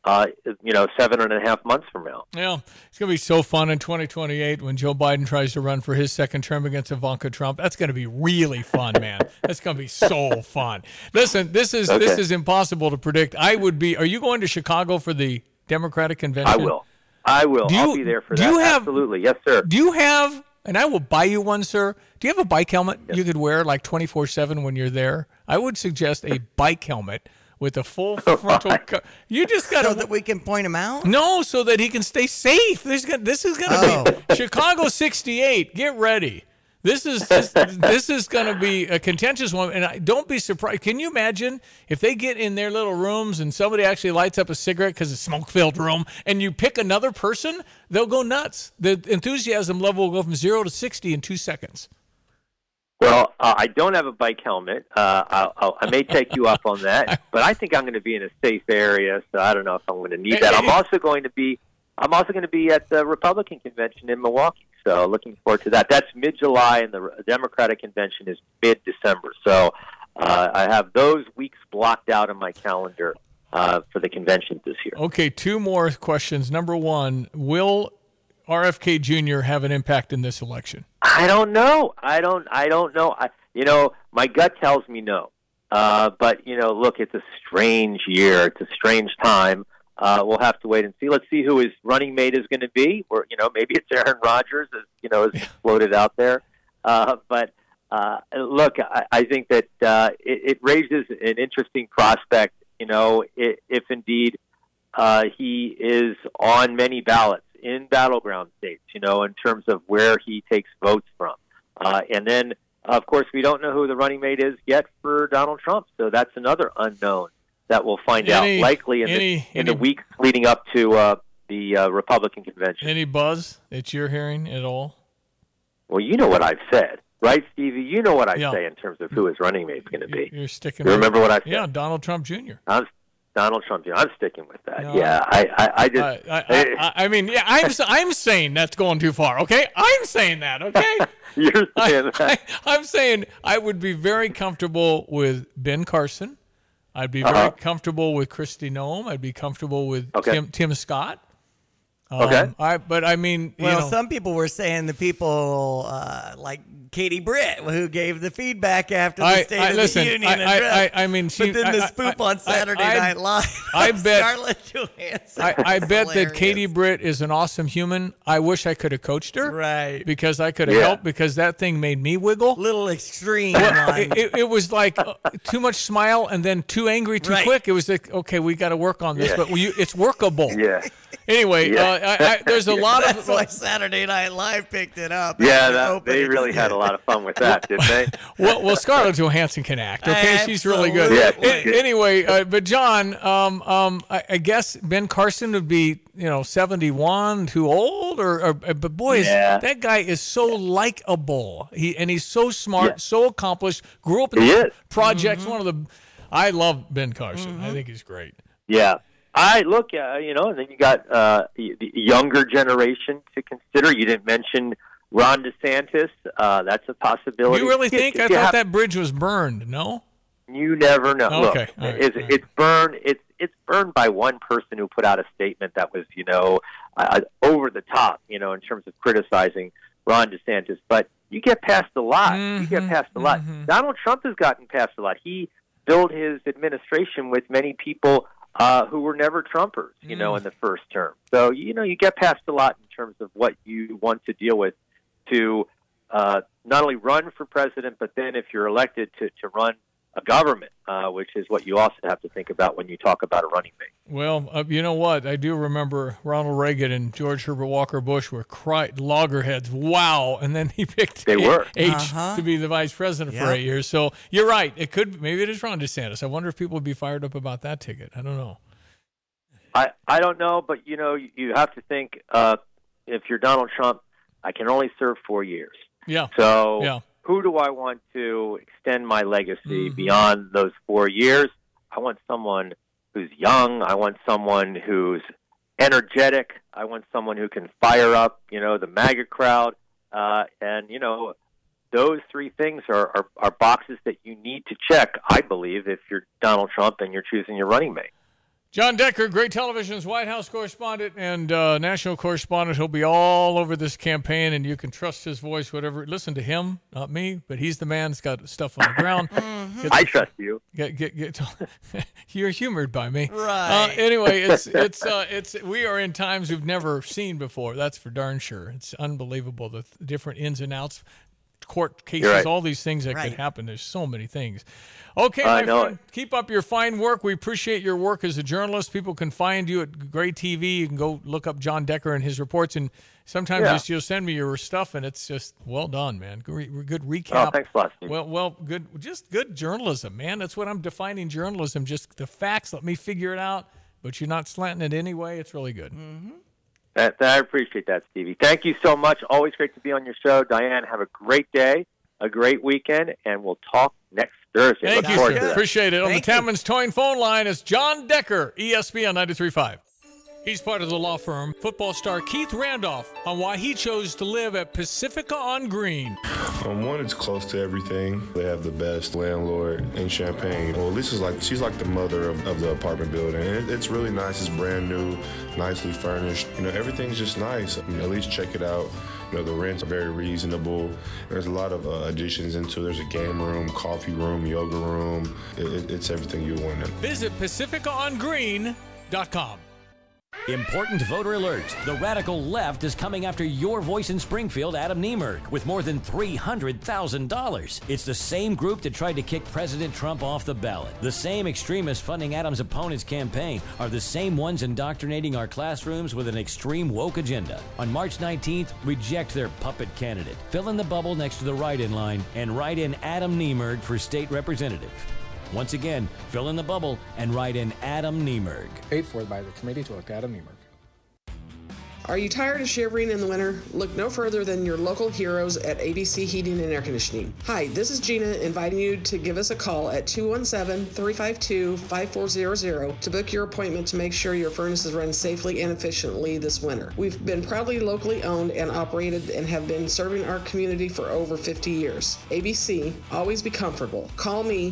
7.5 months from now. Yeah, it's going to be so fun in 2028 when Joe Biden tries to run for his second term against Ivanka Trump. That's going to be really fun, man. That's going to be so fun. Listen, this is impossible to predict. Are you going to Chicago for the Democratic convention? I will. I'll be there for that. Absolutely. Yes, sir. Do you have, and I will buy you one, sir, do you have a bike helmet you could wear like 24/7 when you're there? I would suggest a bike helmet with a full frontal you just got so that we can point him out? No, so that he can stay safe. This is going to be Chicago 68. Get ready. This is going to be a contentious one, and don't be surprised. Can you imagine if they get in their little rooms and somebody actually lights up a cigarette because it's a smoke-filled room, and you pick another person? They'll go nuts. The enthusiasm level will go from 0 to 60 in 2 seconds. Well, I don't have a bike helmet. I may take you up on that, but I think I'm going to be in a safe area, so I don't know if I'm going to need that. I'm also going to be at the Republican convention in Milwaukee. So looking forward to that. That's mid-July, and the Democratic convention is mid-December. So I have those weeks blocked out in my calendar for the convention this year. Okay, two more questions. Number one, will RFK Jr. have an impact in this election? I don't know. I don't know. My gut tells me no. But, look, it's a strange year. It's a strange time. We'll have to wait and see. Let's see who his running mate is going to be. Or, maybe it's Aaron Rodgers, as floated out there. But look, I think that it raises an interesting prospect, if indeed he is on many ballots in battleground states, in terms of where he takes votes from. And then, of course, we don't know who the running mate is yet for Donald Trump. So that's another unknown that we'll find out likely in the weeks leading up to the Republican convention. Any buzz that you're hearing at all? Well, you know what I've said, right, Stevie? You know what I say in terms of who his running mate's going to be. You're sticking. You remember what I said? Yeah, Donald Trump Jr. Donald Trump Jr. I'm sticking with that. No, yeah, I'm saying that's going too far. Okay, I'm saying that. Okay, you're saying that. I'm saying I would be very comfortable with Ben Carson. I'd be very comfortable with Kristi Noem. I'd be comfortable with Tim Scott. Some people were saying the people like Katie Britt, who gave the feedback after the State of the Union address. But then the spoop on Saturday Night Live. I bet Scarlett Johansson. I bet that Katie Britt is an awesome human. I wish I could have coached her, right? Because I could have helped. Because that thing made me wiggle. Little extreme. It was like too much smile and then too angry too quick. It was like, okay, we got to work on this, but it's workable. Yeah. Anyway, there's a lot of. That's why Saturday Night Live picked it up. Yeah, they really had a lot of fun with that, didn't they? well, Scarlett Johansson can act. Okay, she's really good. Yeah, anyway, but John, I guess Ben Carson would be 71, too old, but boy, that guy is so likable. He's so smart, so accomplished. Grew up in the projects. I love Ben Carson. I think he's great. Yeah. Look, and then you got the younger generation to consider. You didn't mention Ron DeSantis. That's a possibility. You really think? I thought that bridge was burned. No? You never know. Okay. Look, it's burned. It's burned by one person who put out a statement that was, over the top, in terms of criticizing Ron DeSantis. But you get past a lot. You get past a lot. Donald Trump has gotten past a lot. He built his administration with many people who were never Trumpers, in the first term. So, you get past a lot in terms of what you want to deal with to not only run for president, but then if you're elected to run a government, which is what you also have to think about when you talk about a running mate. Well, you know what? I do remember Ronald Reagan and George Herbert Walker Bush were loggerheads. Wow. And then he picked H to be the vice president for 8 years. So you're right. Maybe it is Ron DeSantis. I wonder if people would be fired up about that ticket. I don't know. I don't know, but, you have to think if you're Donald Trump, I can only serve 4 years. Yeah. So who do I want to extend my legacy beyond those 4 years? I want someone who's young. I want someone who's energetic. I want someone who can fire up, the MAGA crowd. And, those three things are boxes that you need to check, I believe, if you're Donald Trump and you're choosing your running mate. John Decker, great television's White House correspondent and national correspondent. He'll be all over this campaign, and you can trust his voice, whatever. Listen to him, not me, but he's the man that's got stuff on the ground. I trust you. You're humored by me. Right. Anyway, we are in times we've never seen before. That's for darn sure. It's unbelievable, the different ins and outs, court cases, all these things that could happen. There's so many things. Okay, my friend, keep up your fine work. We appreciate your work as a journalist. People can find you at Great TV. You can go look up John Decker and his reports, and sometimes you'll send me your stuff, and it's just well done, man. Good recap. Oh, thanks a lot, Steve. Well, good journalism, man. That's what I'm defining journalism. Just the facts. Let me figure it out, but you're not slanting it anyway. It's really good. I appreciate that, Stevie. Thank you so much. Always great to be on your show. Diane, have a great day, a great weekend, and we'll talk next Thursday. Thank you, sir. Appreciate it. On the Tamman's Towing phone line is John Decker, ESPN 93.5. He's part of the law firm football star Keith Randolph on why he chose to live at Pacifica on Green. One, it's close to everything. They have the best landlord in Champaign. Well, Lisa's she's like the mother of the apartment building. It's really nice. It's brand new, nicely furnished. Everything's just nice. At least check it out. The rents are very reasonable. There's a lot of additions into it. There's a game room, coffee room, yoga room. It's everything you want. Visit PacificaOnGreen.com. Important voter alert. The radical left is coming after your voice in Springfield, Adam Niemerg, with more than $300,000. It's the same group that tried to kick President Trump off the ballot. The same extremists funding Adam's opponent's campaign are the same ones indoctrinating our classrooms with an extreme woke agenda. On March 19th, reject their puppet candidate. Fill in the bubble next to the write-in line and write in Adam Niemerg for state representative. Once again, fill in the bubble and write in Adam Niemerg. Paid for by the Committee to Elect Adam Niemerg. Are you tired of shivering in the winter? Look no further than your local heroes at ABC Heating and Air Conditioning. Hi, this is Gina inviting you to give us a call at 217-352-5400 to book your appointment to make sure your furnaces run safely and efficiently this winter. We've been proudly locally owned and operated and have been serving our community for over 50 years. ABC, always be comfortable. Call me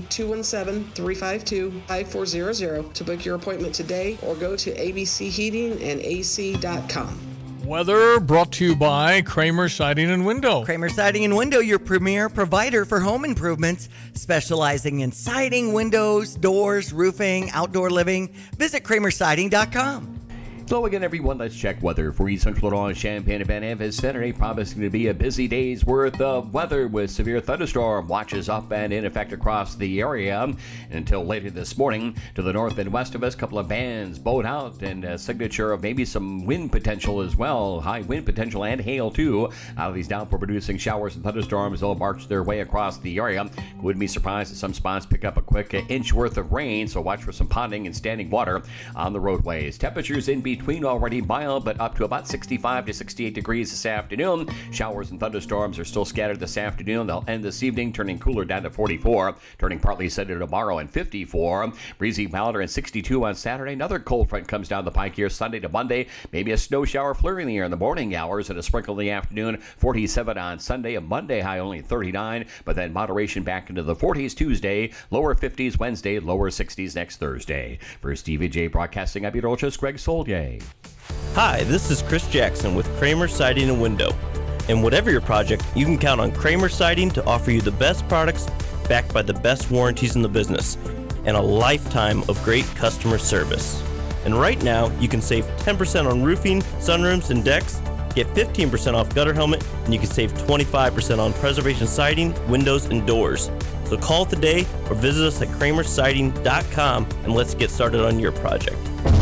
217-352-5400 to book your appointment today or go to abcheatingandac.com. Weather brought to you by Kramer Siding and Window. Kramer Siding and Window, your premier provider for home improvements, specializing in siding, windows, doors, roofing, outdoor living. Visit kramersiding.com. Hello again, everyone. Let's check weather for East Central Illinois, Champaign, and Van Amphes. Saturday promising to be a busy day's worth of weather with severe thunderstorm watches up and in effect across the area until later this morning. To the north and west of us, a couple of bands bowed out and a signature of maybe some wind potential as well. High wind potential and hail, too. Out of these downpour-producing showers and thunderstorms, they'll march their way across the area. Wouldn't be surprised if some spots pick up a quick inch worth of rain, so watch for some ponding and standing water on the roadways. Temperatures in between already mild, but up to about 65 to 68 degrees this afternoon. Showers and thunderstorms are still scattered this afternoon. They'll end this evening, turning cooler down to 44, turning partly sunny tomorrow and 54. Breezy, milder, and 62 on Saturday. Another cold front comes down the pike here Sunday to Monday. Maybe a snow shower flurry in the air in the morning hours and a sprinkle in the afternoon. 47 on Sunday. A Monday high only 39, but then moderation back into the 40s Tuesday. Lower 50s Wednesday. Lower 60s next Thursday. For Stevie J Broadcasting, I'm meteorologist Greg Soldier. Hi, this is Chris Jackson with Kramer Siding and Window. And whatever your project, you can count on Kramer Siding to offer you the best products backed by the best warranties in the business and a lifetime of great customer service. And right now, you can save 10% on roofing, sunrooms, and decks, get 15% off gutter helmet, and you can save 25% on preservation siding, windows, and doors. So call today or visit us at kramersiding.com and let's get started on your project.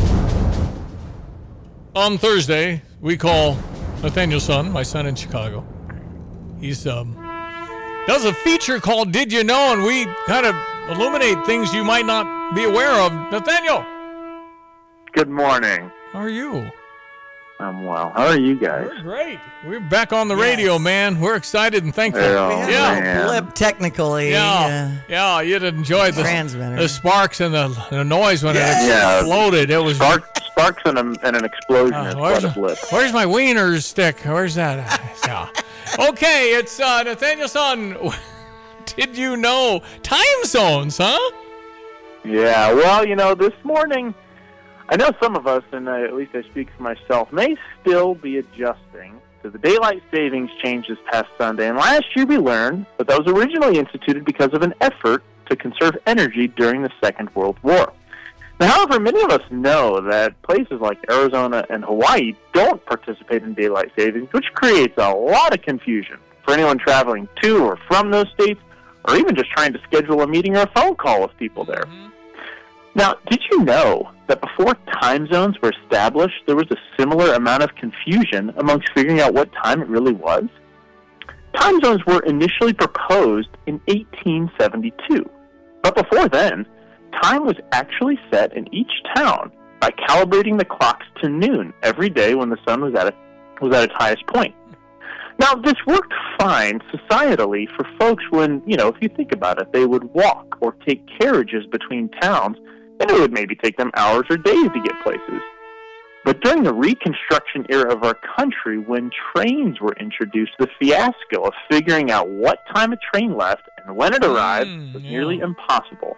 On Thursday, we call Nathaniel's son, my son in Chicago. He's does a feature called Did You Know? And we kind of illuminate things you might not be aware of. Nathaniel! Good morning. How are you? I'm well. How are you guys? We're great. We're back on the radio, man. We're excited and thankful. Oh, We had a blip technically. Yeah, you'd enjoyed transmitter. the sparks and the noise when it exploded. It was sparks and an explosion. It's quite a blip. Where's my wiener stick? Where's that? Yeah. Okay, it's Nathaniel's son. Did you know time zones, huh? Yeah, well, this morning, I know some of us, and at least I speak for myself, may still be adjusting to the daylight savings change this past Sunday. And last year we learned that was originally instituted because of an effort to conserve energy during the Second World War. Now, however, many of us know that places like Arizona and Hawaii don't participate in daylight savings, which creates a lot of confusion for anyone traveling to or from those states, or even just trying to schedule a meeting or a phone call with people there. Now, did you know that before time zones were established, there was a similar amount of confusion amongst figuring out what time it really was? Time zones were initially proposed in 1872. But before then, time was actually set in each town by calibrating the clocks to noon every day when the sun was at its highest point. Now, this worked fine societally for folks when, if you think about it, they would walk or take carriages between towns, and it would maybe take them hours or days to get places. But during the Reconstruction era of our country, when trains were introduced, the fiasco of figuring out what time a train left and when it arrived was nearly impossible.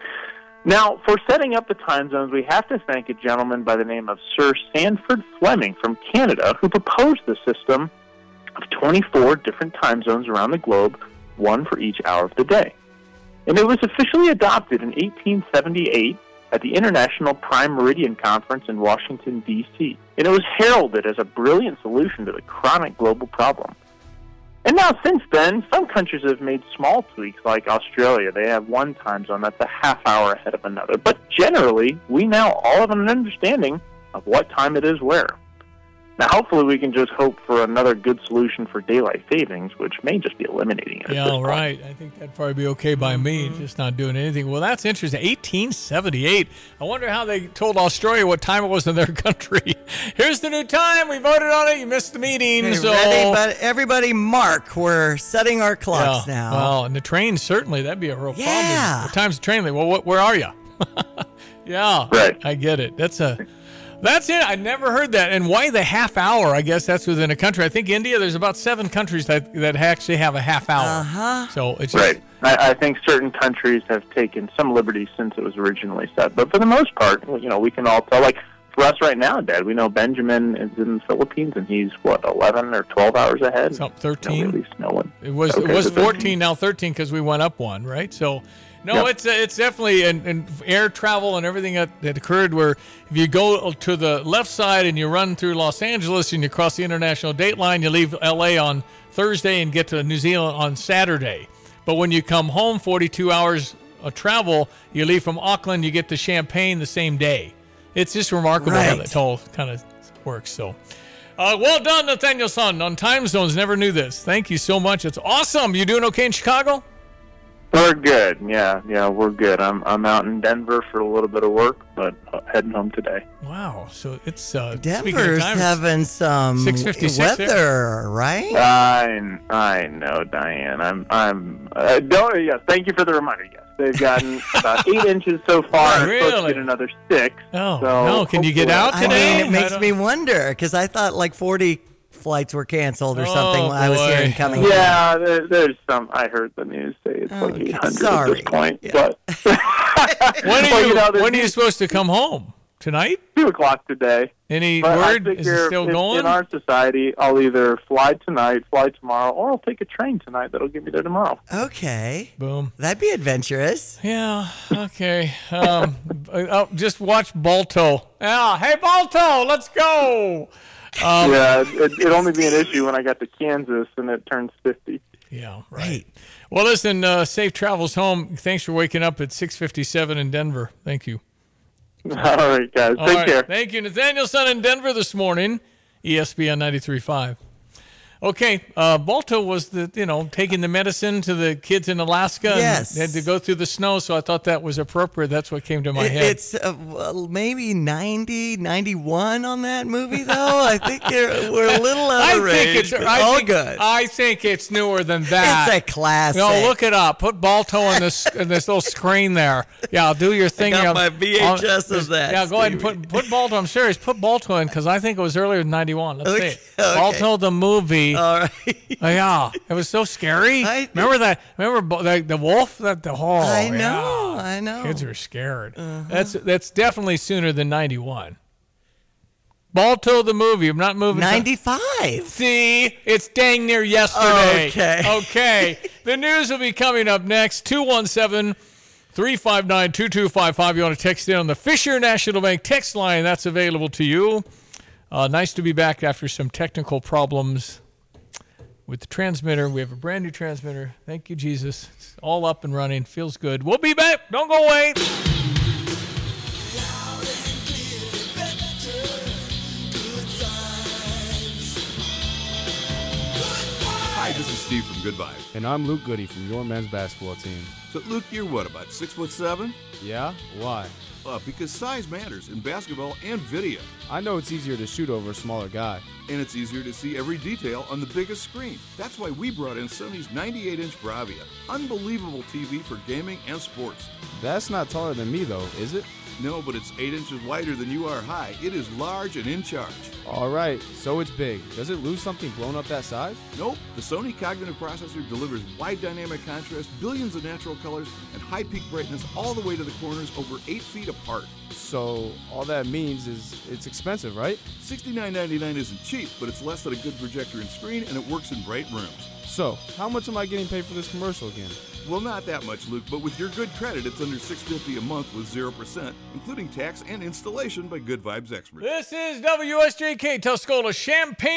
Now, for setting up the time zones, we have to thank a gentleman by the name of Sir Sandford Fleming from Canada, who proposed the system of 24 different time zones around the globe, one for each hour of the day. And it was officially adopted in 1878 at the International Prime Meridian Conference in Washington, D.C. And it was heralded as a brilliant solution to the chronic global problem. And now, since then, some countries have made small tweaks, like Australia. They have one time zone that's a half hour ahead of another. But generally, we now all have an understanding of what time it is where. Now, hopefully, we can just hope for another good solution for daylight savings, which may just be eliminating it. Yeah, right. I think that'd probably be okay by me, just not doing anything. Well, that's interesting. 1878. I wonder how they told Australia what time it was in their country. Here's the new time. We voted on it. You missed the meeting. Hey, so ready, but everybody mark. We're setting our clocks now. Well, and the train, certainly, that'd be a real problem. Yeah. What time's the train? Well, where are you? Yeah, right. I get it. That's it. I never heard that. And why the half hour? I guess that's within a country. I think India, there's about 7 countries that actually have a half hour. Uh-huh. So it's just, right. I think certain countries have taken some liberties since it was originally set. But for the most part, we can all tell. Like, for us right now, Dad, we know Benjamin is in the Philippines, and he's, 11 or 12 hours ahead? 13? At least no one. It was 14, now 13 because we went up one, right? So... No, Yep. it's definitely and air travel and everything that occurred where if you go to the left side and you run through Los Angeles and you cross the international date line, you leave L.A. on Thursday and get to New Zealand on Saturday. But when you come home, 42 hours of travel, you leave from Auckland, you get to Champaign the same day. It's just remarkable how that all kind of works. So, well done, Nathaniel Son, on time zones. Never knew this. Thank you so much. It's awesome. You doing okay in Chicago? We're good. Yeah, we're good. I'm out in Denver for a little bit of work, but heading home today. Wow. So it's Denver's having some 6:56 weather, there. right? I know, Diane. Yes, thank you for the reminder. Yes, they've gotten about 8 inches so far. Really? I'm supposed to get another 6. Oh, so no. Can you get out today? I mean, it makes me wonder because I thought like 40 flights were canceled or something. I was hearing coming. Yeah, there's some. I heard the news say it's like 800 at this point. Yeah. But when are you supposed to come home? Tonight? 2 o'clock today. Any word? Is it still going? In our society, I'll either fly tonight, fly tomorrow, or I'll take a train tonight that'll get me there tomorrow. Okay. Boom. That'd be adventurous. Yeah. Okay. Just watch Balto. Yeah. Hey, Balto, let's go. It'd only be an issue when I got to Kansas and it turns 50. Yeah, right. Well, listen, safe travels home. Thanks for waking up at 6:57 in Denver. Thank you. All right, guys. Take care. Thank you. Nathaniel Son in Denver this morning, ESPN 93.5. Okay, Balto was taking the medicine to the kids in Alaska. Yes. And they had to go through the snow, so I thought that was appropriate. That's what came to my head. It's maybe 90, 91 on that movie, though. I think we're a little outraged. Good. I think it's newer than that. It's a classic. No, look it up. Put Balto in this little screen there. Yeah, do your thing. I got my VHS of that. Yeah, go ahead and put Balto. I'm serious. Put Balto in because I think it was earlier than 91. Let's see. Okay. Balto the movie. All right. Yeah, it was so scary. Remember that? Remember the wolf? I know. I know. Kids are scared. That's definitely sooner than 91. Balto the movie. I'm not moving. 95. See, it's dang near yesterday. Okay. The news will be coming up next. 217-359-2255. You want to text in on the Fisher National Bank text line. That's available to you. Nice to be back after some technical problems with the transmitter. We have a brand new transmitter. Thank you, Jesus. It's all up and running. Feels good. We'll be back. Don't go away. Hi, this is Steve from Good Vibes. And I'm Luke Goody from your men's basketball team. So, Luke, you're what, about 6'7"? Yeah? Why? Because size matters in basketball and video. I know it's easier to shoot over a smaller guy. And it's easier to see every detail on the biggest screen. That's why we brought in Sony's 98-inch Bravia. Unbelievable TV for gaming and sports. That's not taller than me, though, is it? No, but it's 8 inches wider than you are high. It is large and in charge. All right, so it's big. Does it lose something blown up that size? Nope. The Sony Cognitive Processor delivers wide dynamic contrast, billions of natural colors, and high peak brightness all the way to the corners over 8 feet apart. So all that means is it's expensive, right? $69.99 isn't cheap, but it's less than a good projector and screen, and it works in bright rooms. So how much am I getting paid for this commercial again? Well, not that much, Luke, but with your good credit, it's under $650 a month with 0%, including tax and installation by Good Vibes experts. This is WSJK Tuscola Champaign.